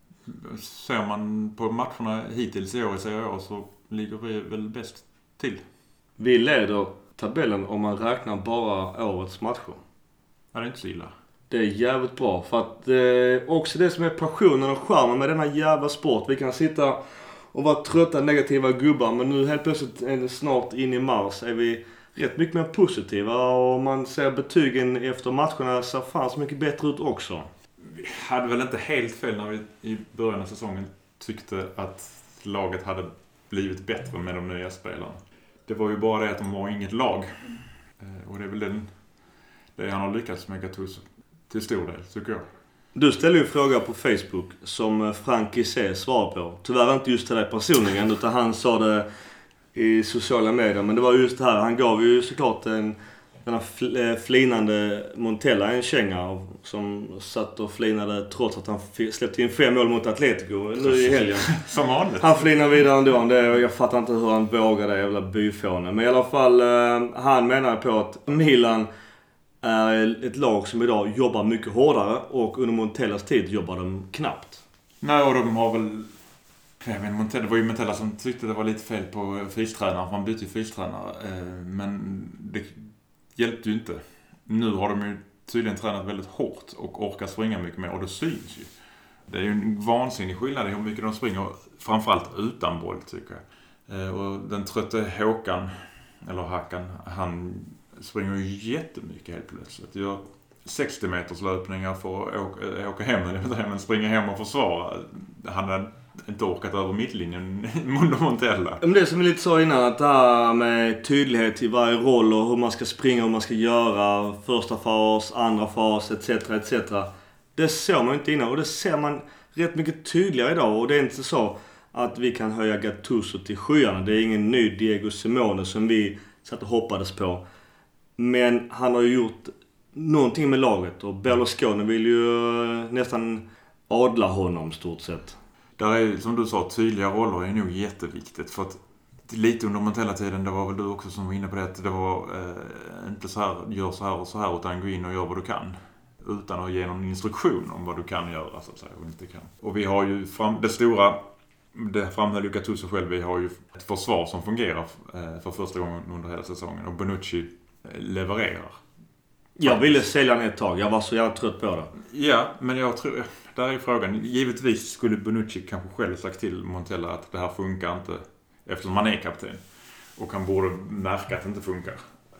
Speaker 4: Ser man på matcherna hittills i år i Serie A så ligger vi väl bäst till.
Speaker 1: Vi leder tabellen om man räknar bara årets matcher.
Speaker 4: Ja, det är inte så illa.
Speaker 1: Det är jävligt bra för att eh, också det som är passionen och charmen med denna jävla sport. Vi kan sitta och vara trötta negativa gubbar, men nu helt plötsligt är det snart in i mars är vi rätt mycket mer positiva och man ser betygen efter matcherna så fan så mycket bättre ut också.
Speaker 4: Vi hade väl inte helt fel när vi i början av säsongen tyckte att laget hade blivit bättre med de nya spelarna. Det var ju bara det att de var inget lag. Och det är väl den, det han har lyckats med Gattuso till stor del, tycker jag.
Speaker 1: Du ställde ju en fråga på Facebook som Frank Issé svarade på. Tyvärr inte just till dig personligen, utan han sa det i sociala medier. Men det var just det här, han gav ju såklart en, den här flinande Montella en känga som satt och flinade trots att han släppte in fem mål mot Atletico nu i helgen.
Speaker 4: Som vanligt.
Speaker 1: Han flinar vidare ändå. Det, jag fattar inte hur han vågar det jävla byfåne. Men i alla fall, han menar på att Milan är ett lag som idag jobbar mycket hårdare och under Montellas tid jobbar de knappt.
Speaker 4: Nej, och de har väl... Jag vet, Montella, det var ju Montella som tyckte det var lite fel på fystränaren, för han bytte ju fystränare. Men det hjälpte ju inte. Nu har de ju tydligen tränat väldigt hårt och orkar springa mycket mer, och det syns ju. Det är ju en vansinnig skillnad i hur mycket de springer, framförallt utan boll, tycker jag. Och den trötte Håkan, eller Hakan, han springer ju jättemycket helt plötsligt. Gör sextio meters löpningar för att åka, åka hem, men springer hem och försvara. Han har inte orkat över mittlinjen under Montella.
Speaker 1: Men det som vi lite sa innan, att det här med tydlighet i varje roll och hur man ska springa, hur man ska göra, första fas, andra fas, et cetera et cetera. Det såg man inte innan och det ser man rätt mycket tydligare idag. Och det är inte så att vi kan höja Gattuso till skyarna. Det är ingen ny Diego Simone som vi satt och hoppades på. Men han har ju gjort någonting med laget och Berlusconi vill ju nästan adla honom stort sett.
Speaker 4: Där är, som du sa, tydliga roller är nog jätteviktigt. För att lite under Montella-tiden, det var väl du också som var inne på det, att det var eh, inte så här, gör så här och så här, utan gå in och gör vad du kan. utan att ge någon instruktion om vad du kan göra så att säga och inte kan. Och vi har ju fram, det stora, det framhöll ju Gattuso själv, vi har ju ett försvar som fungerar för första gången under hela säsongen och Bonucci levererar.
Speaker 1: Jag ville sälja den ett tag, jag var så jävla trött på det.
Speaker 4: Ja, men jag tror, där är frågan, givetvis skulle Bonucci kanske själv sagt till Montella att det här funkar inte eftersom han är kapten. Och han borde märka att det inte funkar.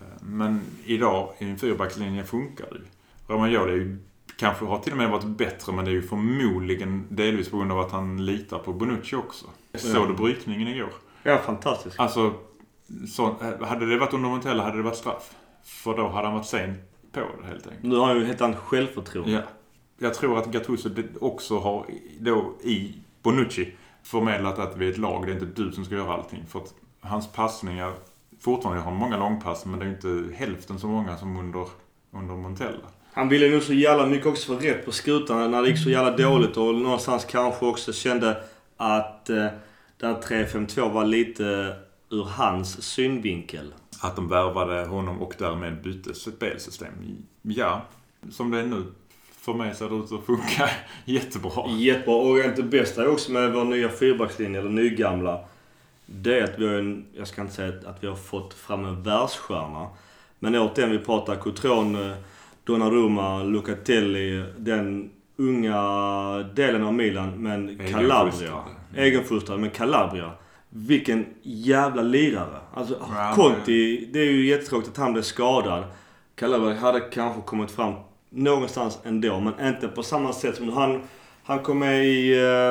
Speaker 4: Men idag i en fyrbackslinje funkar det ju. Romagnoli är ju kanske har till och med varit bättre, men det är ju förmodligen delvis på grund av att han litar på Bonucci också. Såg du brytningen igår?
Speaker 1: Ja, fantastiskt.
Speaker 4: Alltså, så, hade det varit under Montella hade det varit straff. För då hade han varit sen på det helt enkelt.
Speaker 1: Nu har han ju helt annat självförtroende.
Speaker 4: Ja. Jag tror att Gattuso också har då i Bonucci förmedlat att vi är ett lag, det är inte du som ska göra allting. För att hans passningar, fortfarande har många långpass, men det är inte hälften så många som under, under Montella.
Speaker 1: Han ville nog så jävla mycket också få rätt på skutan när det gick så jävla dåligt och någonstans kanske också kände att eh, den tre fem två var lite ur hans synvinkel.
Speaker 4: Att de värvade honom och därmed bytte spelsystem. Ja, som det är nu. För mig ser det ut att funka jättebra.
Speaker 1: Jättebra. Och inte bästa är också med vår nya fyrbackslinje, eller nygamla. Det är att vi har en, jag ska inte säga att vi har fått fram en världsstjärna. Men återigen vi pratar Cotrone, Donnarumma, Locatelli, den unga delen av Milan, men Calabria. Egenfostrad, men Calabria. Vilken jävla lirare. Alltså ja, Conti, det är ju jättetråkigt att han blev skadad. Calabria hade kanske kommit fram någonstans ändå, men inte på samma sätt som han han kom med i eh,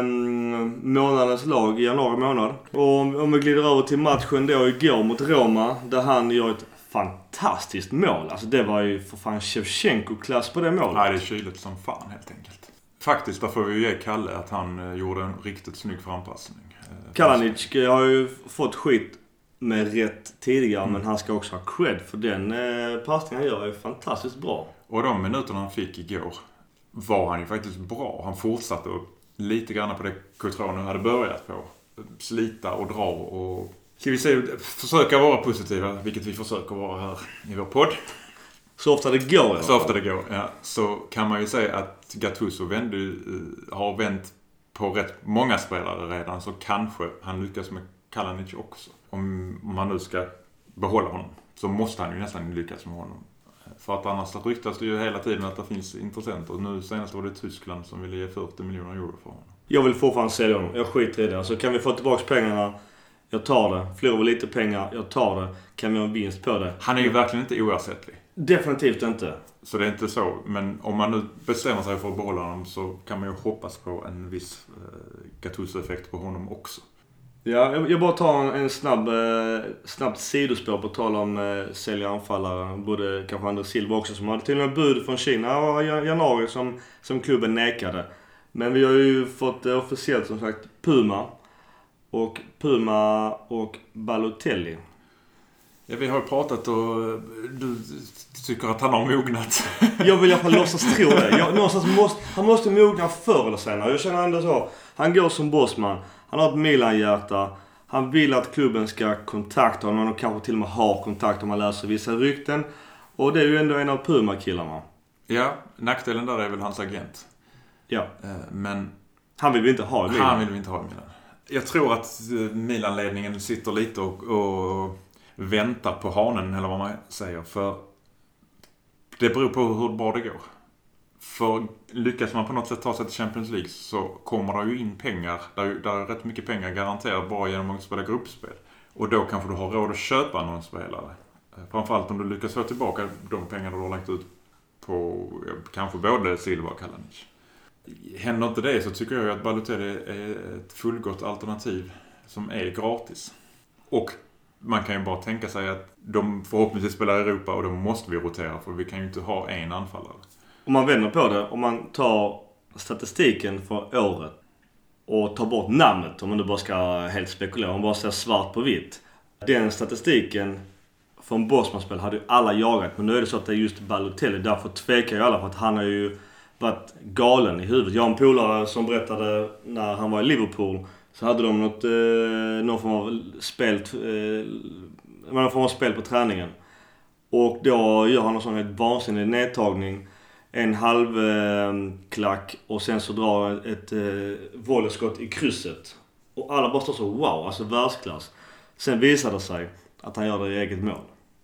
Speaker 1: månadens lag i januari månad. Och om, om vi glider över till matchen då igår mot Roma, där han gör ett fantastiskt mål. Alltså det var ju för fan Shevchenko-klass på det målet.
Speaker 4: Nej, det är kyligt som fan helt enkelt. Faktiskt, där får vi ju ge Kalle att han eh, gjorde en riktigt snygg frampassning. Eh,
Speaker 1: Kalanic har ju fått skit med rätt tidigare, mm. men han ska också ha cred för den eh, passningen han gör är fantastiskt bra.
Speaker 4: Och de minuterna han fick igår var han ju faktiskt bra. Han fortsatte lite grann på det Cotrone hade börjat på. Slita och dra och... Ska vi se, försöka vara positiva, vilket vi försöker vara här i vår podd.
Speaker 1: Så ofta det går.
Speaker 4: Så ofta det går, ja. Så kan man ju säga att Gattuso vände, har vänt på rätt många spelare redan. Så kanske han lyckas med Kalanic också. Om man nu ska behålla honom så måste han ju nästan lyckas med honom. För att annars ryktas det ju hela tiden att det finns intressenter. Nu senast var det Tyskland som ville ge fyrtio miljoner euro för honom.
Speaker 1: Jag vill fortfarande sälja honom. Jag skiter i det. Så kan vi få tillbaka pengarna, jag tar det. Förlorar vi lite pengar, jag tar det. Kan vi ha en vinst på det?
Speaker 4: Han är ju verkligen inte oersättlig.
Speaker 1: Definitivt inte.
Speaker 4: Så det är inte så. Men om man nu bestämmer sig för att behålla honom så kan man ju hoppas på en viss eh, Gattuso-effekt på honom också.
Speaker 1: Ja, jag, jag bara tar en, en snabb, eh, snabbt sidospår på tal om eh, sälja anfallare. Både kanske André Silva också som hade till och med bud från Kina och januari som, som klubben nekade. Men vi har ju fått eh, officiellt som sagt Puma och Puma och Balotelli.
Speaker 4: Ja, vi har ju pratat och du tycker att han har mognat.
Speaker 1: Jag vill i alla fall låtsas tro det. Jag, någonstans måste, han måste mogna förr eller senare. Jag känner ändå så. Han går som bossman. Han har ett Milan-hjärta. Han vill att klubben ska kontakta honom och kanske till och med ha kontakt om man läser vissa rykten. Och det är ju ändå en av Puma-killarna.
Speaker 4: Ja, nackdelen där är väl hans agent.
Speaker 1: Ja.
Speaker 4: Men
Speaker 1: han vill vi inte ha i Milan.
Speaker 4: Han vill vi inte ha i Milan. Jag tror att Milan-ledningen sitter lite och, och väntar på hanen eller vad man säger. För det beror på hur bra det går. För lyckas man på något sätt ta sig till Champions League så kommer det ju in pengar. Där, där är rätt mycket pengar garanterat bara genom att spela gruppspel. Och då kanske du har råd att köpa någon spelare. Framförallt om du lyckas få tillbaka de pengar du har lagt ut på kanske både Silva och Kalanic. Händer inte det så tycker jag att Balotelli är ett fullgott alternativ som är gratis. Och man kan ju bara tänka sig att de förhoppningsvis spelar i Europa och då måste vi rotera för vi kan ju inte ha en anfallare.
Speaker 1: Om man vänder på det, om man tar statistiken för året och tar bort namnet, om man nu bara ska helt spekulera, om man bara ser svart på vitt. Den statistiken från Bosman-spel hade ju alla jagat, men nu är det så att det är just Balotelli. Därför tvekar jag alla för att han har ju varit galen i huvudet. Jag har en polare som berättade när han var i Liverpool så hade de något, eh, någon form av spel, eh, någon form av spel på träningen. Och då gör han en sån här vansinnig nedtagning. en halv eh, klack och sen så drar ett eh, volleyskott i krysset. Och alla bara står så wow, alltså världsklass. Sen visar det sig att han gör det i eget mål.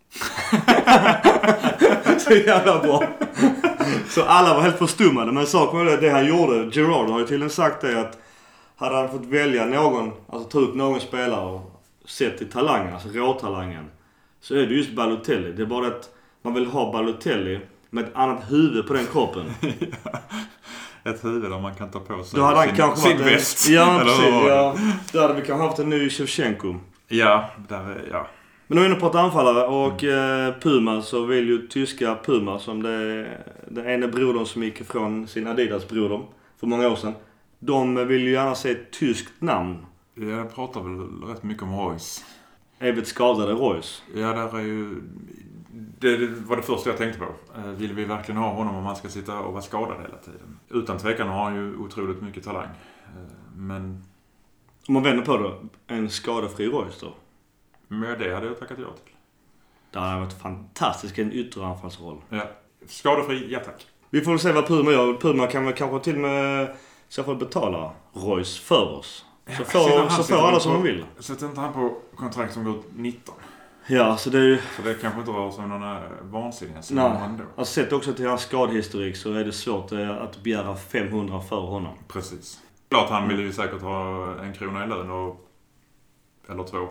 Speaker 1: Så jävla bra. Så alla var helt förstummade. Men saken var det, det han gjorde, Gerard har ju till och sagt det att hade han fått välja någon, alltså ta ut någon spelare och sett till talangen, alltså råtalangen, så är det just Balotelli. Det är bara att man vill ha Balotelli med ett annat huvud på den kroppen.
Speaker 4: Ett huvud där man kan ta på sig
Speaker 1: då hade han
Speaker 4: sin,
Speaker 1: kanske
Speaker 4: sin
Speaker 1: varit
Speaker 4: väst.
Speaker 1: En, ja, precis. Ja, då hade vi kanske haft en ny Shevchenko.
Speaker 4: Ja, där, ja.
Speaker 1: Men nu är vi inne på ett anfallare och mm. eh, Puma, så vill ju tyska Puma, som det den ena brodern som gick ifrån sin Adidas-broder för många år sedan. De vill ju gärna se ett tyskt namn.
Speaker 4: Jag pratar väl rätt mycket om Reus.
Speaker 1: Evigt skadade Reus.
Speaker 4: Ja, där är ju... Det var det första jag tänkte på. Vill vi verkligen ha honom om han ska sitta och vara skadad hela tiden? Utan tvekan har han ju otroligt mycket talang. Men...
Speaker 1: Om man vänder på det, en skadefri Reus då?
Speaker 4: Men det hade jag tackat ja till.
Speaker 1: Det hade varit fantastiskt, en yttre anfallsroll.
Speaker 4: Ja. Skadefri, ja tack.
Speaker 1: Vi får se vad Puma gör. Puma kan väl kanske till och med så fall betala Reus för oss. Så
Speaker 4: Ja,
Speaker 1: får, så får alla som de vill.
Speaker 4: Sätter inte han på kontrakt som går ut nitton?
Speaker 1: Ja, så det är ju...
Speaker 4: Så det kanske inte rör sig om några vansinniga.
Speaker 1: Nej, jag sett också till hans skadehistorik så är det svårt att begära femhundra för honom.
Speaker 4: Precis. Klart han vill ju säkert ha en krona i lön och... eller två.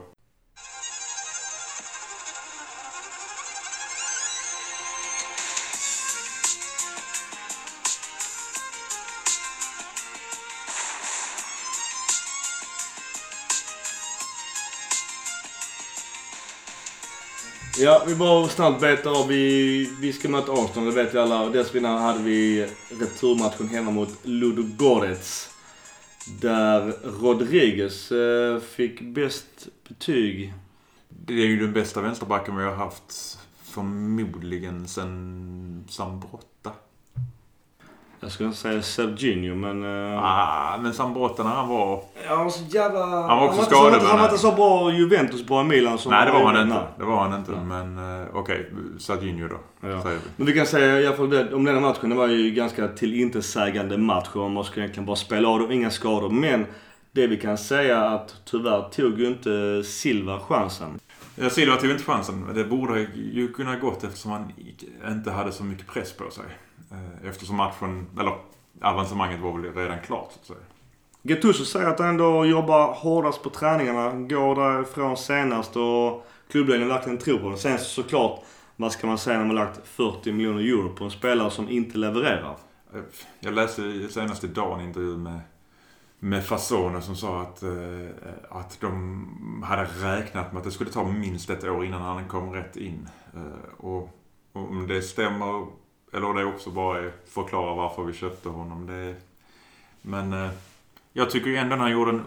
Speaker 1: Ja, vi bara snabbt betar av. Vi, vi ska möta Arsenal, det vet vi alla. Dessförinnan hade vi returmatchen hemma mot Ludogorets. Där Rodriguez eh, fick bäst betyg.
Speaker 4: Det är ju den bästa vänsterbacken vi har haft förmodligen sen Sambrotta.
Speaker 1: Jag skulle säga Serginho, men... Uh...
Speaker 4: Ah, men Sambrotta när han var...
Speaker 1: Ja, så jävla...
Speaker 4: Han var också
Speaker 1: han
Speaker 4: skadad.
Speaker 1: Han var inte så bra Juventus, bra Milan som...
Speaker 4: Nej, det var han
Speaker 1: nej.
Speaker 4: inte. Det var han inte,
Speaker 1: ja.
Speaker 4: Men uh, okej, okay. Serginho då,
Speaker 1: ja.
Speaker 4: säger vi.
Speaker 1: Men vi kan säga i alla fall det, om den här matchen, det var ju ganska tillintetsägande match och man skulle egentligen bara spela av dem, inga skador. Men det vi kan säga att tyvärr tog ju inte Silva chansen.
Speaker 4: Ja, Silva tog inte chansen. Det borde ju kunna gått eftersom han inte hade så mycket press på sig. Eftersom matchen, eller avancemanget var väl redan klart så att säga.
Speaker 1: Gattuso säger att han ändå jobbar hårdast på träningarna, går därifrån senast och klubbledningen verkligen tror på det. Sen såklart, vad ska man säga när man lagt fyrtio miljoner euro på en spelare som inte levererar?
Speaker 4: Jag läste senast idag en intervju med, med Fasone som sa att, att de hade räknat med att det skulle ta minst ett år innan han kom rätt in. Och, och om det stämmer, eller det också bara är förklara varför vi köpte honom. Det, men eh, jag tycker ju ändå han gjorde en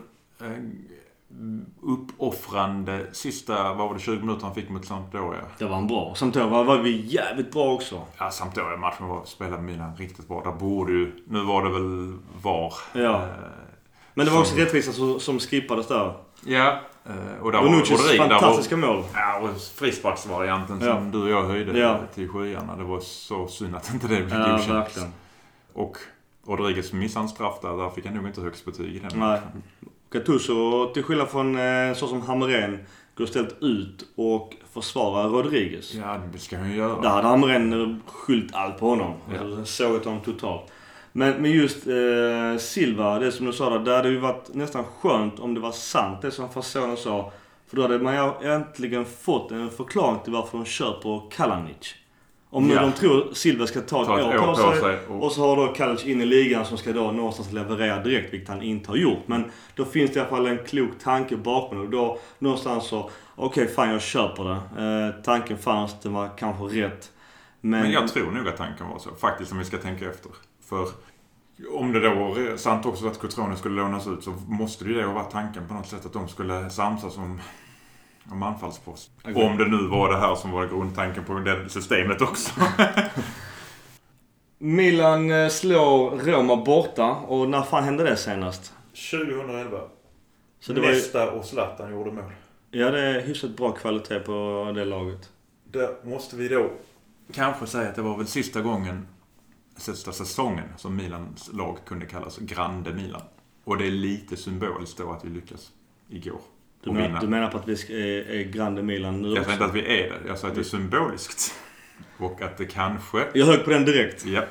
Speaker 4: eh, uppoffrande sista, vad var det, tjugo minuter han fick mot Sampdoria.
Speaker 1: Det var en bra. Sampdoria var, var vi jävligt bra också.
Speaker 4: Ja, Sampdoria matchen var spelade Milan riktigt bra. Där borde ju, nu var det väl var.
Speaker 1: Ja.
Speaker 4: Eh,
Speaker 1: men det var
Speaker 4: som,
Speaker 1: också rättvisa som, som skippades där.
Speaker 4: Ja.
Speaker 1: Och där och var Rodriguez fantastiska
Speaker 4: var,
Speaker 1: mål.
Speaker 4: Ja, och frisparksvarianten
Speaker 1: ja.
Speaker 4: som du och jag höjde
Speaker 1: ja.
Speaker 4: till skyarna. Det var så synd att inte det blev
Speaker 1: ja,
Speaker 4: godkänt.
Speaker 1: Verkligen.
Speaker 4: Och Rodriguez missade en straff där. Där fick han nog inte högst betyg i den.
Speaker 1: Nej. Gattuso, till skillnad från eh, så som Hamrén, går ställt ut och försvarar Rodriguez.
Speaker 4: Ja, det ska han ju göra.
Speaker 1: Där hade Hamrén skyllt allt på honom.
Speaker 4: Ja.
Speaker 1: Alltså, sågat honom totalt. Men, men just eh, Silva, det som du sa där, där hade ju varit nästan skönt om det var sant det som Fasone sa. För då hade man ju äntligen fått en förklaring till varför de köper Kalanic. Om nu
Speaker 4: ja.
Speaker 1: de tror Silva ska ta ett, ta ett år, år på sig, sig och... och så har då Kalanic in i ligan som ska då någonstans leverera direkt, vilket han inte har gjort. Men då finns det i alla fall en klok tanke bakom och då någonstans så, okej okay, fan jag köper det. Eh, tanken fanns, det var kanske rätt. Men...
Speaker 4: Men jag tror nog att tanken var så, faktiskt om vi ska tänka efter. För om det då var sant också att Cotrone skulle lånas ut så måste det ju vara tanken på något sätt att de skulle samsas om, om anfallspost. Okay. Om det nu var det här som var grundtanken på det systemet också.
Speaker 1: Milan slår Roma borta och när fan hände det senast?
Speaker 4: tjugohundraelva.
Speaker 1: Så det
Speaker 4: Nästa
Speaker 1: var ju...
Speaker 4: och Zlatan gjorde mål.
Speaker 1: Ja, det är hyfsat bra kvalitet på det laget.
Speaker 4: Där måste vi då kanske säga att det var väl sista gången sista säsongen som Milans lag kunde kallas Grande Milan. Och det är lite symboliskt då att vi lyckas igår.
Speaker 1: Du, men, du menar på att vi är, är Grande Milan nu
Speaker 4: jag
Speaker 1: också?
Speaker 4: Jag säger inte att vi är det. Jag säger att det är symboliskt. Och att det kanske...
Speaker 1: Jag hög på den direkt.
Speaker 4: Ja.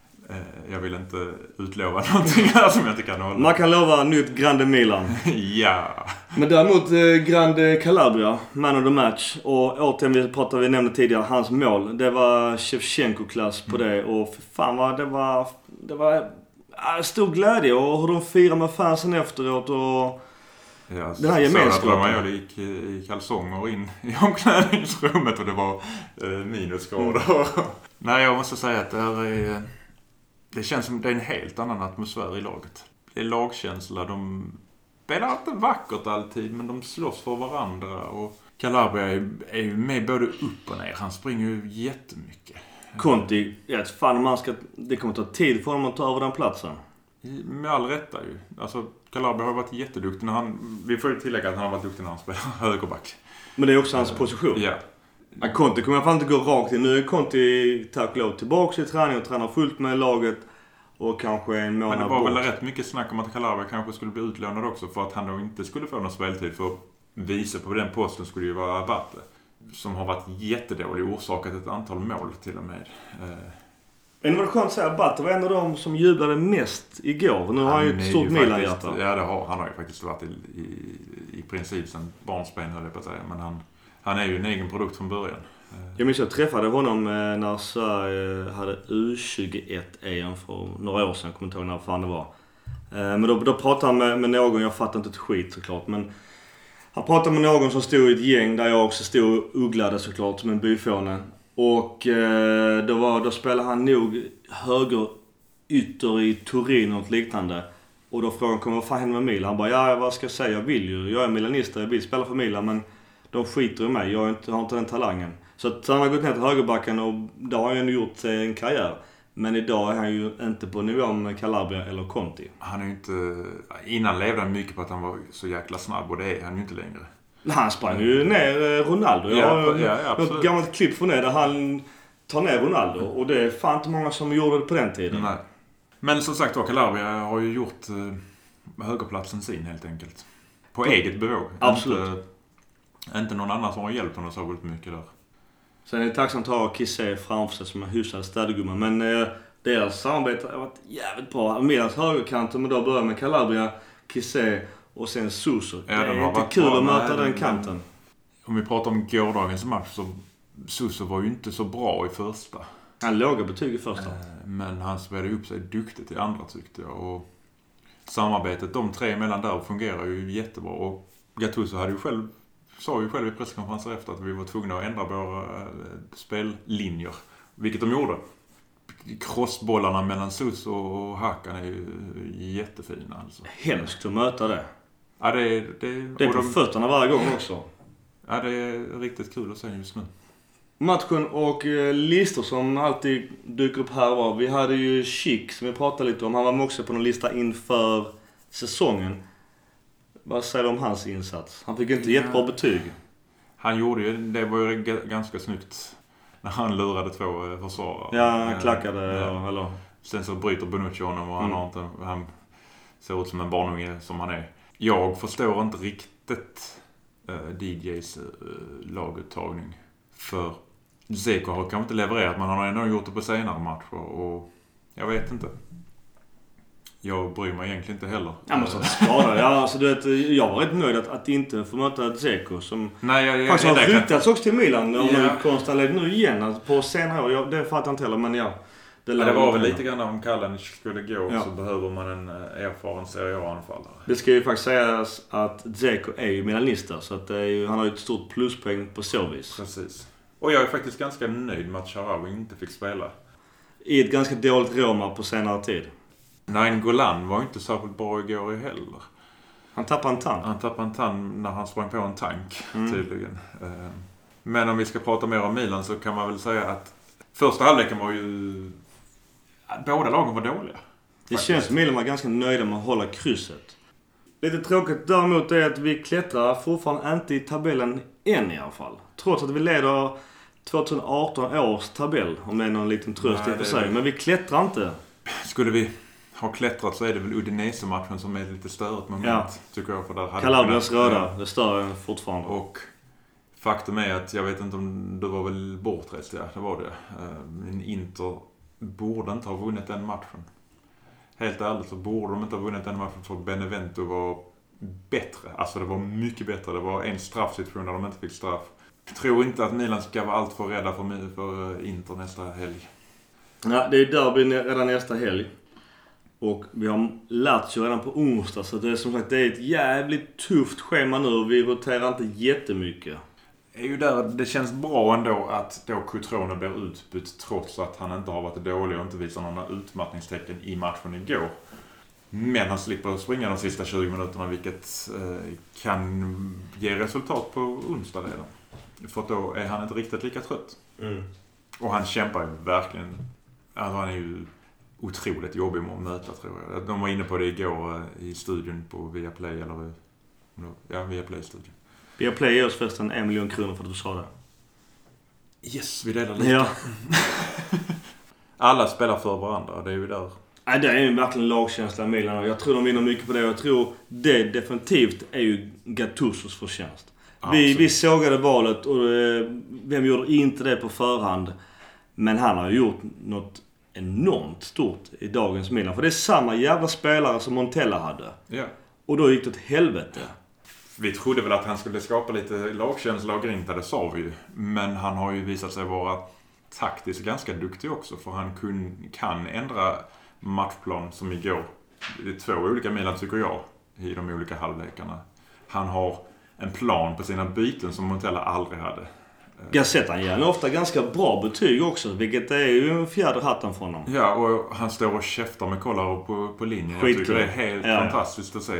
Speaker 4: Jag vill inte utlova någonting här som jag inte kan hålla.
Speaker 1: Man kan lova nytt Grande Milan.
Speaker 4: Ja.
Speaker 1: Men däremot eh, Grande Calabria, man of the match. Och återigen, vi pratade, vi nämnde tidigare, hans mål. Det var Shevchenko-klass på mm. det. Och för fan vad det var... Det var äh, stor glädje. Och hur de firar med fansen efteråt. Och
Speaker 4: ja,
Speaker 1: den här gemenskapen.
Speaker 4: Jag gick i kalsonger in i omklädningsrummet och det var eh, minusgrader. Mm. Nej, jag måste säga att det här är... Det känns som det är en helt annan atmosfär i laget. Det är lagkänsla. De spelar inte vackert alltid, men de slåss för varandra. Och Calabria är, är ju med både upp och ner. Han springer ju jättemycket.
Speaker 1: Conti, ja, fan man ska, det kommer ta tid för honom att ta över den platsen.
Speaker 4: Med all rätta ju. Alltså, Calabria har varit jätteduktig när han... Vi får ju tillägga att han har varit duktig när han spelar högerback.
Speaker 1: Men det är också hans position.
Speaker 4: Ja.
Speaker 1: Ja, Conti kommer i alla fall inte gå rakt in. Nu är Conti, tack och lov, tillbaka i träning och tränar fullt med laget. Och kanske en månad
Speaker 4: Men det var
Speaker 1: bort.
Speaker 4: väl rätt mycket snack om att Calabria kanske skulle bli utlånad också för att han då inte skulle få någon speltid. För vice på den posten skulle ju vara Abate. Som har varit jättedålig och orsakat ett antal mål till och med.
Speaker 1: Men det var skönt att säga att Abate var en av dem som jublade mest igår. Nu har han ju ett stort Milan-hjärta.
Speaker 4: Ja, det har han har ju faktiskt varit i, i, i princip sedan barnsben, höll jag på att säga. Men han, han är ju en egen produkt från början.
Speaker 1: Jag minns att jag träffade honom när Sverige hade U tjugoett-E M för några år sedan. Jag kommer inte ihåg när fan det var. Men då, då pratade han med, med någon, jag fattar inte ett skit såklart. Men han pratade med någon som stod i ett gäng där jag också stod och ugglade såklart som en byfåne. Och då, var, då spelade han nog höger ytter i Turin och något liknande. Och då frågade han, kommer vad fan händer med Milan? Han bara, ja vad ska jag säga, jag vill ju. Jag är milanista, jag vill spela för Milan men de skiter i mig. Jag har inte, har inte den talangen. Så att han har gått ner till högerbacken och då har han ju gjort en karriär. Men idag är han ju inte på nivå med Calabria eller Conti.
Speaker 4: Han är ju inte... Innan levde han mycket på att han var så jäkla snabb och det är han ju inte längre.
Speaker 1: Han sprang ju ner Ronaldo. Jag
Speaker 4: ja,
Speaker 1: har
Speaker 4: ja, ja,
Speaker 1: något gammalt klipp från det där han tar ner Ronaldo. Och det är fan inte många som gjorde det på den tiden.
Speaker 4: Nej. Men som sagt då, Calabria har ju gjort eh, högerplatsen sin helt enkelt. På mm. eget bevåg.
Speaker 1: Absolut.
Speaker 4: Inte, inte någon annan som har hjälpt honom så väldigt mycket där.
Speaker 1: Sen är det tacksamt att ha Kissé framför sig som en husad städgumma. Men eh, deras samarbete har varit jävligt bra. Milans högerkant, men då börjar med Calabria, Kissé och sen Suso. Ja, det är inte kul bra, att möta nej, den kanten. Men,
Speaker 4: om vi pratar om gårdagens match så Suso var ju inte så bra i första.
Speaker 1: Han låga betyg i första.
Speaker 4: Men han spelade upp sig duktigt i andra tyckte jag. Och samarbetet de tre emellan där fungerar ju jättebra. Och Gattuso hade ju själv, sa ju själv i presskonferenser efter att vi var tvungna att ändra våra spellinjer. Vilket de gjorde. Crossbollarna mellan Suso och Hakan är ju jättefina. Alltså.
Speaker 1: Hemskt att möta det.
Speaker 4: Ja, det, det,
Speaker 1: det är på de, fötterna varje gång också.
Speaker 4: Ja, det är riktigt kul att se just nu.
Speaker 1: Matchen och eh, listor som alltid dyker upp här var. Vi hade ju Schick som vi pratade lite om. Han var också på någon lista inför säsongen. Vad säger du om hans insats? Han fick inte jättebra ja. betyg.
Speaker 4: Han gjorde ju, det var ju g- ganska snyggt. När han lurade två försvarare.
Speaker 1: Ja, han klackade.
Speaker 4: Ja.
Speaker 1: Eller...
Speaker 4: Sen så bryter Bonucci honom och
Speaker 1: mm.
Speaker 4: han, har inte, han ser ut som en barnunge som han är. Jag förstår inte riktigt uh, D J:s uh, laguttagning. För Zeko har kanske inte levererat, men han har ändå gjort det på senare matcher. Och jag vet inte. Jag bryr mig egentligen inte heller.
Speaker 1: Jag måste ha skadad. Ja, alltså, du vet, jag var rätt nöjd att, att inte få möta Zeko som
Speaker 4: Nej, jag, jag,
Speaker 1: faktiskt har flyttats också till Milan. Och
Speaker 4: ja.
Speaker 1: konstant nu igen alltså, på senare år. Jag, det fattar jag inte heller, men ja.
Speaker 4: Det, ja, det var väl lite grann om Kalanic skulle gå
Speaker 1: ja.
Speaker 4: så behöver man en erfaren Serie A-anfallare.
Speaker 1: Det ska ju faktiskt sägas att Zeko är ju milanista. Så att det är ju, han har ju ett stort pluspoäng på så vis.
Speaker 4: Precis. Och jag är faktiskt ganska nöjd med att Sharawi inte fick spela.
Speaker 1: I ett ganska dåligt Roma på senare tid.
Speaker 4: Nej, Golan var inte särskilt bra igår heller.
Speaker 1: Han tappade en tand.
Speaker 4: Han tappade en tand när han sprang på en tank,
Speaker 1: mm.
Speaker 4: tydligen. Men om vi ska prata mer om Milan så kan man väl säga att första halvleken var ju... Båda lagen var dåliga.
Speaker 1: Det faktiskt. Känns som Milan var ganska nöjda med att hålla krysset. Lite tråkigt däremot är att vi klättrar fortfarande inte i tabellen än i alla fall. Trots att vi leder tjugoarton års tabell, om det är någon liten tröst i och för sig. Men vi klättrar inte.
Speaker 4: Skulle vi ha klättrat så är det väl Udinese-matchen som är lite störigt moment, ja. Tycker jag. För där hade
Speaker 1: Calabrias röda, det stör fortfarande.
Speaker 4: Och faktum är att, jag vet inte om du var väl bortrest, ja, det var det. Men Inter borde inte ha vunnit den matchen. Helt ärligt så borde de inte ha vunnit den matchen, för Benevento var bättre. Alltså det var mycket bättre. Det var en straffsituation där de inte fick straff. Jag tror inte att Milan ska vara allt för rädda för, för Inter nästa helg.
Speaker 1: Ja, det är derby redan nästa helg. Och vi har Lazio redan på onsdag, så det är som sagt det är ett jävligt tufft schema nu. Vi roterar inte jättemycket.
Speaker 4: Det är ju där det känns bra ändå att då Cutrone blir utbytt trots att han inte har varit dålig och inte visar några utmattningstecken i matchen igår. Men han slipper springa de sista tjugo minuterna, vilket eh, kan ge resultat på onsdag redan. För då är han inte riktigt lika trött. Mm. Och han kämpar ju verkligen. Alltså han är ju otroligt jobbig att möta, tror jag. De var inne på det igår eh, i studion på Viaplay, eller ja, Viaplay-studion.
Speaker 1: Viaplay ger oss förresten en miljon kronor för att du sa det.
Speaker 4: Yes, vi delar lite.
Speaker 1: Ja.
Speaker 4: Alla spelar för varandra, det är ju där.
Speaker 1: Nej, det är ju verkligen lagkänsla i Milan. Jag tror de vinner mycket på det. Jag tror det definitivt är ju Gattusos förtjänst. Vi, vi sågade valet och eh, vem gjorde inte det på förhand? Men han har gjort något enormt stort i dagens Milan. För det är samma jävla spelare som Montella hade.
Speaker 4: Ja.
Speaker 1: Och då gick det åt helvete.
Speaker 4: Vi trodde väl att han skulle skapa lite lagkänsla och grinta, det sa vi ju. Men han har ju visat sig vara taktiskt ganska duktig också. För han kun, kan ändra matchplan som igår. Det är två olika Milan tycker jag i de olika halvlekarna. Han har en plan på sina byten som Montella aldrig hade.
Speaker 1: Gazettan ger ofta ganska bra betyg också, vilket är ju en fjärde hatten från honom.
Speaker 4: Ja, och han står och käftar med Kolarov på, på linjen. Jag tycker det är helt ja. fantastiskt att se.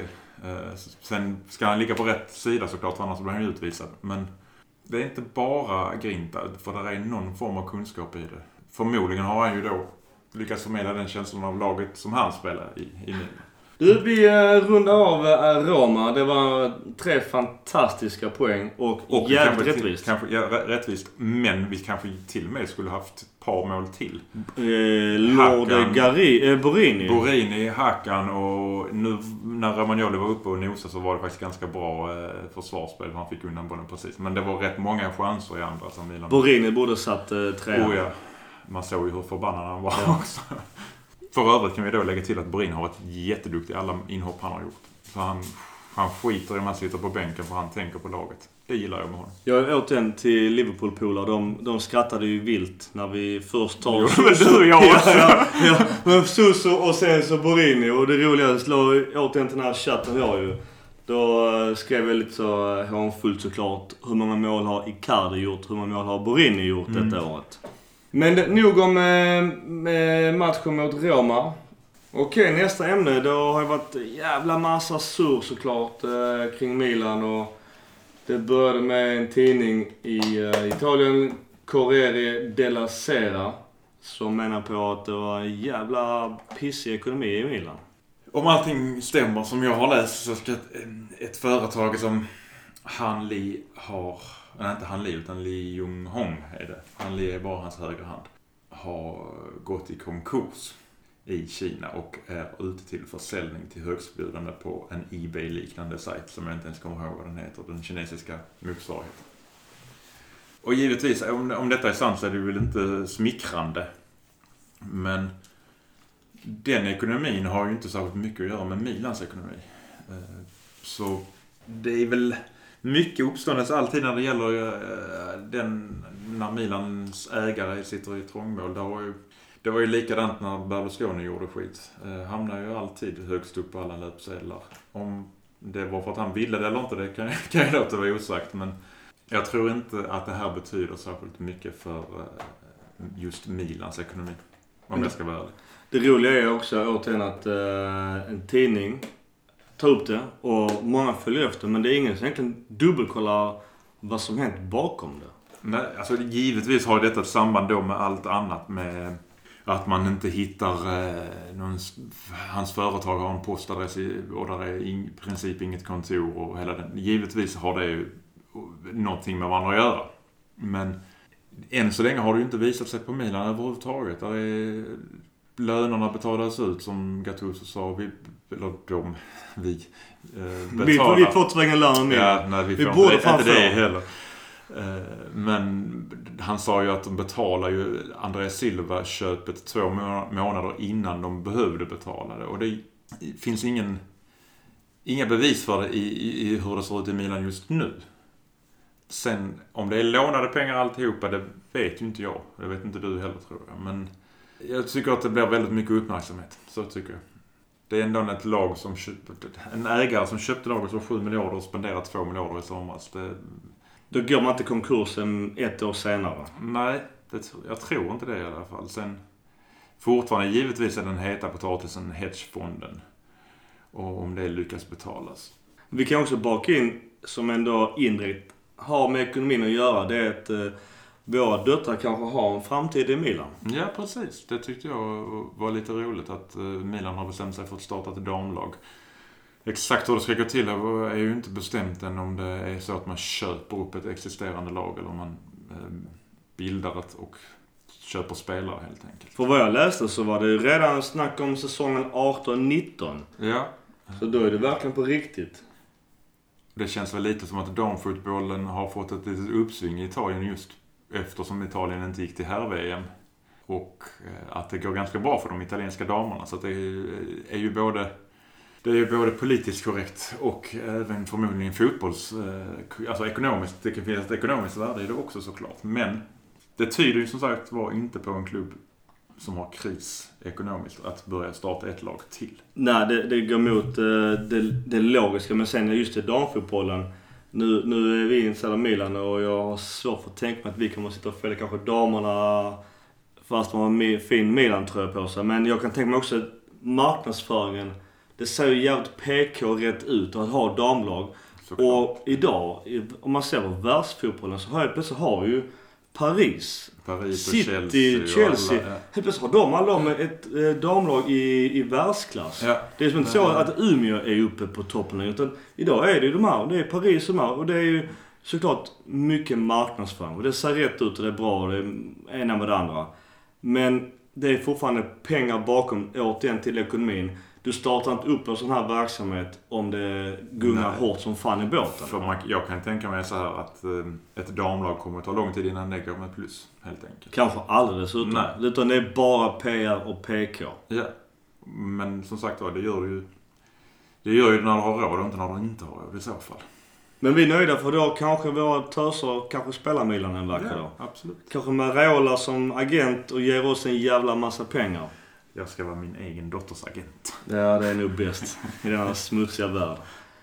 Speaker 4: Sen ska han ligga på rätt sida såklart, för annars blir han utvisad. Men det är inte bara grinta, för det är någon form av kunskap i det. Förmodligen har han ju då lyckats förmedla den känslan av laget som han spelar i, i Milan.
Speaker 1: Du, vi rundar av Roma. Det var tre fantastiska poäng och, och jävligt kanske, rättvist.
Speaker 4: Kanske, ja, rättvist. Men vi kanske till och med skulle haft ett par mål till.
Speaker 1: Eh, Lord Gari, eh, Borini.
Speaker 4: Borini, Hakan, och nu när Romagnoli var uppe och nosade så var det faktiskt ganska bra eh, försvarsspel. Han fick undan bollen precis. Men det var rätt många chanser i andra som Milan.
Speaker 1: Borini borde satt eh, tre.
Speaker 4: Oh, ja. Man såg ju hur förbannad han var ja. också. För övrigt kan vi då lägga till att Borini har varit jätteduktig i alla inhopp han har gjort. Så han, han skiter i om han sitter på bänken, för han tänker på laget. Det gillar jag med honom.
Speaker 1: Jag åt en till Liverpool-polar. De, de skrattade ju vilt när vi först tar...
Speaker 4: Jo, men du och jag också.
Speaker 1: ja, ja, men Suso och sen så Borini. Och det roliga är att slå åt en till den här chatten jag ju. Då skrev jag lite så hånfullt såklart. Hur många mål har Icardi gjort? Hur många mål har Borini gjort mm. detta året? Men det, nog om eh, matchen mot Roma. Okej, nästa ämne. Då har det varit jävla massa sur såklart eh, kring Milan. Och det började med en tidning i eh, Italien, Corriere della Sera, som menar på att det var en jävla pissig ekonomi i Milan.
Speaker 4: Om allting stämmer som jag har läst, så ska ett, ett företag som Hanli har... Nej, inte Han Li, utan Li Jung-Hong är det. Han Li är bara hans högra hand. Har gått i konkurs i Kina och är ute till försäljning till högstbjudande på en eBay-liknande sajt som jag inte ens kommer ihåg vad den heter. Den kinesiska motsvarigheten. Och givetvis, om, om detta är sant så är det väl inte smickrande. Men den ekonomin har ju inte särskilt mycket att göra med Milans ekonomi. Så det är väl... mycket uppståndelse alltid när det gäller uh, den, när Milans ägare sitter i trångmål. Det var ju, det var ju likadant när Berlusconi gjorde skit. Uh, hamnar ju alltid högst upp på alla löpsedlar. Om det var för att han ville det eller inte, det kan, kan jag låta vara osagt. Men jag tror inte att det här betyder särskilt mycket för uh, just Milans ekonomi. Om mm. jag ska vara ärlig.
Speaker 1: Det roliga är också återigen att uh, en tidning ta upp det och många följer efter, men det är ingen som egentligen dubbelkollar vad som hänt bakom det.
Speaker 4: Nej, alltså givetvis har detta ett samband då med allt annat, med att man inte hittar eh, någon, hans företag har en postadress i, och där är i princip inget kontor och hela den. Givetvis har det ju någonting med varandra att göra. Men än så länge har det ju inte visat sig på Milan överhuvudtaget. Där är lönerna betalas ut som Gattuso sa. Vi, eller de, vi eh, betalar.
Speaker 1: Vi får, vi får tvänga lön med.
Speaker 4: Ja, nej, vi, vi får
Speaker 1: borde
Speaker 4: inte, inte det
Speaker 1: för.
Speaker 4: heller. Eh, men han sa ju att de betalar ju André Silva köpet två månader innan de behövde betala det. Och det finns ingen, inga bevis för det i, i, i hur det ser ut i Milan just nu. Sen, om det är lånade pengar alltihopa, det vet ju inte jag. Det vet inte du heller, tror jag. Men jag tycker att det blir väldigt mycket uppmärksamhet. Så tycker jag. Det är ändå ett lag som köpte, en ägare som köpte laget för sju miljarder och spenderat två miljarder i somras. Det,
Speaker 1: Då går man inte konkursen ett år senare.
Speaker 4: nej, det, jag tror inte det i alla fall. Sen, fortfarande givetvis är den heta potatisen hedgefonden. Och om det lyckas betalas.
Speaker 1: Vi kan också baka in, som ändå indirekt har med ekonomin att göra, det är att eh, våra döttrar kanske har en framtid i Milan.
Speaker 4: Ja, precis. Det tyckte jag var lite roligt att eh, Milan har bestämt sig för att starta ett damlag. Exakt hur det ska gå till är ju inte bestämt än, om det är så att man köper upp ett existerande lag eller om man eh, bildar ett och köper spelare helt enkelt.
Speaker 1: För vad jag läste så var det redan snack om säsongen arton nitton.
Speaker 4: Ja.
Speaker 1: Så då är det verkligen på riktigt.
Speaker 4: Det känns väl lite som att damfotbollen har fått ett litet uppsving i Italien just eftersom Italien inte gick till herr-V M. Och att det går ganska bra för de italienska damerna. Så att det är ju både, det är ju både politiskt korrekt och även förmodligen fotbolls... Alltså ekonomiskt, det kan finnas ett ekonomiskt värde i det också såklart. Men det tyder ju som sagt var inte på en klubb som har kris ekonomiskt att börja starta ett lag till.
Speaker 1: Nej, det, det går mot uh, det, det logiska. Men sen just det damfotbollen. Nu, nu är vi inställda Milan och jag har svårt för att tänka mig att vi kommer att sitta och följa kanske damerna fast man har en fin Milan-tröja på sig. Men jag kan tänka mig också att marknadsföringen, det ser ju jävligt P K rätt ut att ha damlag.
Speaker 4: Såklart.
Speaker 1: Och idag, om man ser på världsfotbollen, så har jag plötsligt har ju Paris,
Speaker 4: Paris och
Speaker 1: City,
Speaker 4: Chelsea,
Speaker 1: Chelsea.
Speaker 4: Och alla, ja.
Speaker 1: Helt plötsligt har de alla med ett eh, damlag i, i världsklass.
Speaker 4: Ja.
Speaker 1: Det är som inte så att Umeå är uppe på toppen. Utan idag är det ju de här. Det är Paris som är. Och det är ju såklart mycket marknadsföring. Och det ser rätt ut och det är bra. Och det är ena med det andra. Men det är fortfarande pengar bakom återigen till ekonomin. Du startar inte upp en sån här verksamhet om det gungar
Speaker 4: Nej.
Speaker 1: hårt som fan i båten.
Speaker 4: För man, jag kan tänka mig så här att eh, ett damlag kommer att ta lång tid innan det går med plus, helt enkelt.
Speaker 1: Kanske aldrig dessutom.
Speaker 4: Nej.
Speaker 1: Utan det är bara P R och P K.
Speaker 4: Ja, men som sagt det gör ju det gör ju när du har råd och inte när du inte har råd i så fall.
Speaker 1: Men vi är nöjda för då kanske våra töser kanske spelar Milan en vacker
Speaker 4: Ja,
Speaker 1: dag.
Speaker 4: absolut.
Speaker 1: Kanske med Raiola som agent och ger oss en jävla massa pengar.
Speaker 4: Jag ska vara min egen dotters agent.
Speaker 1: Ja, det är nog bäst i den här smutsiga världen.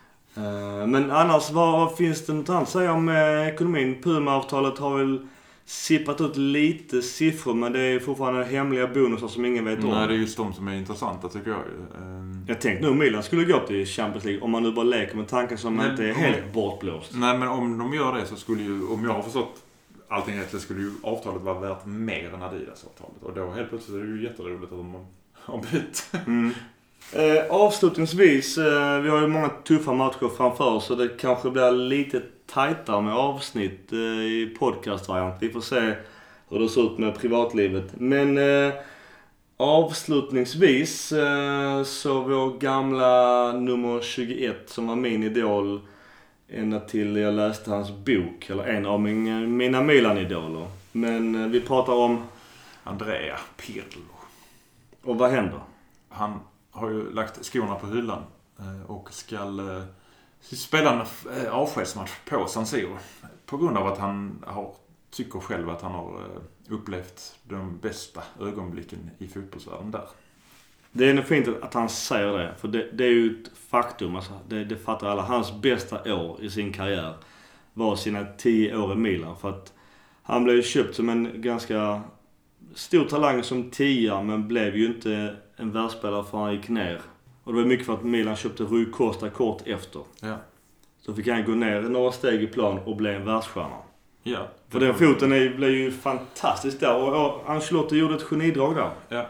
Speaker 1: Uh, men annars, vad finns det något annat att säga om eh, ekonomin? Puma-avtalet har väl sippat ut lite siffror, men det är fortfarande hemliga bonusar som ingen vet om.
Speaker 4: Nej, det är just de som är intressanta tycker jag. Um...
Speaker 1: Jag tänkte nu Milan skulle gå till Champions League om man nu bara leker med tanken som
Speaker 4: Nej,
Speaker 1: inte är
Speaker 4: om...
Speaker 1: helt bortblåst.
Speaker 4: Nej, men om de gör det så skulle ju, om jag har förstått allting rätt, så skulle ju avtalet vara värt mer än Adidas-avtalet. Och då helt plötsligt är det ju jätteroligt att de har bytt.
Speaker 1: Mm. Eh, avslutningsvis, eh, vi har ju många tuffa matcher framför oss, så det kanske blir lite tajtare med avsnitt eh, i podcastvariant. Vi får se hur det ser ut med privatlivet. Men eh, avslutningsvis eh, så vår gamla nummer tjugoett som var min idol ända till jag läste hans bok, eller en av min, mina Milan-idoler. Men eh, vi pratar om...
Speaker 4: Andrea Pirlo.
Speaker 1: Och vad händer?
Speaker 4: Han har ju lagt skorna på hyllan och ska spela en avskedsmatch på San Siro. På grund av att han har, tycker själv att han har upplevt de bästa ögonblicken i fotbollsvärlden där.
Speaker 1: Det är nog fint att han säger det. För det, det är ju ett faktum. Alltså, det, det fattar alla. Hans bästa år i sin karriär var sina tio år i Milan. För att han blev köpt som en ganska stor talang som tia, men blev ju inte en världsspelare för han gick ner. Och det var mycket för att Milan köpte Rui Costa kort efter.
Speaker 4: Ja.
Speaker 1: Så fick han gå ner några steg i plan och bli en världsstjärna.
Speaker 4: Ja.
Speaker 1: För den foten är, blev ju fantastisk där. Och, och Ancelotti gjorde ett genidrag där.
Speaker 4: Ja.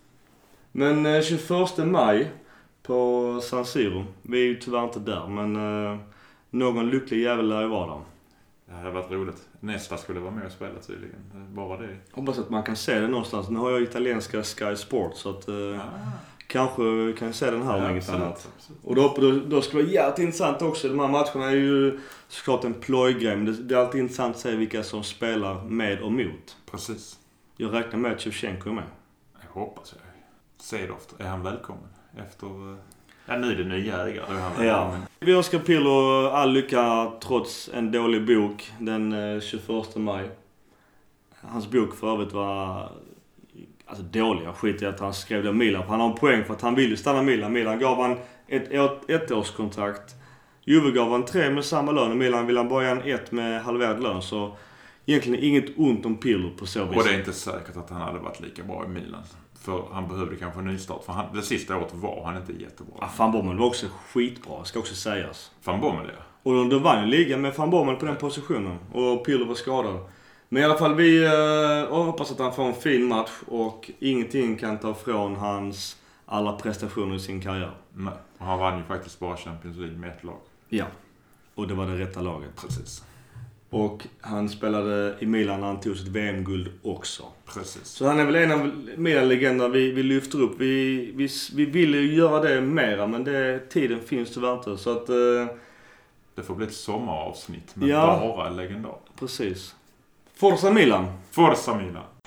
Speaker 1: Men eh, tjugoförsta maj på San Siro. Vi är ju tyvärr inte där, men eh, någon lycklig jävel lär ju vara där.
Speaker 4: Det hade varit roligt. Nästa skulle vara med och spela tydligen. Bara det.
Speaker 1: Hoppas att man kan se det någonstans. Nu har jag italienska Sky Sport så att... Eh, ah. Kanske kan jag se den här om ja, inget annat. Absolut. Och då, då, då skulle det vara jävligt intressant också. De här matcherna är ju såklart en plojgrej. Men det, det är alltid intressant att se vilka som spelar med och mot.
Speaker 4: Precis.
Speaker 1: Jag räknar med att Shevchenko är med.
Speaker 4: Jag hoppas jag. Cedorf, är han välkommen? Efter... Ja, nu är det nya ägare. Då är han
Speaker 1: ja. Vi önskar Pirlo all lycka trots en dålig bok den tjugoförsta maj. Hans bok för övrigt var... Alltså dåliga skit i att han skrev det Milan. Han har en poäng för att han vill ju stanna Milan. Milan gav han ett, ett, ett årskontrakt. Juve gav han tre med samma lön. Och Milan vill han bara en ett med halverad lön. Så egentligen inget ont om Pirlo på så vis.
Speaker 4: Och det är inte säkert att han hade varit lika bra i Milan. För han behövde kanske en nystart. För han, det sista året var han inte jättebra.
Speaker 1: Ja, Van Bommel var också skitbra. Ska också sägas.
Speaker 4: Van Bommel, ja.
Speaker 1: Och de vann ju ligan med Van Bommel på den positionen. Och Pirlo var skadad. Men i alla fall vi äh, hoppas att han får en fin match och ingenting kan ta från hans alla prestationer i sin karriär.
Speaker 4: Nej, och han vann ju faktiskt bara Champions League med ett lag.
Speaker 1: Ja, och det var det rätta laget.
Speaker 4: Precis.
Speaker 1: Och han spelade i Milan när han tog sitt V M-guld också.
Speaker 4: Precis.
Speaker 1: Så han är väl en av Milan-legenderna vi, vi lyfter upp. Vi, vi, vi vill ju göra det mera, men det, tiden finns tyvärr inte. Så att, äh,
Speaker 4: det får bli ett sommaravsnitt med
Speaker 1: ja,
Speaker 4: bara legendar.
Speaker 1: Precis. Forza Milan.
Speaker 4: Forza Milan.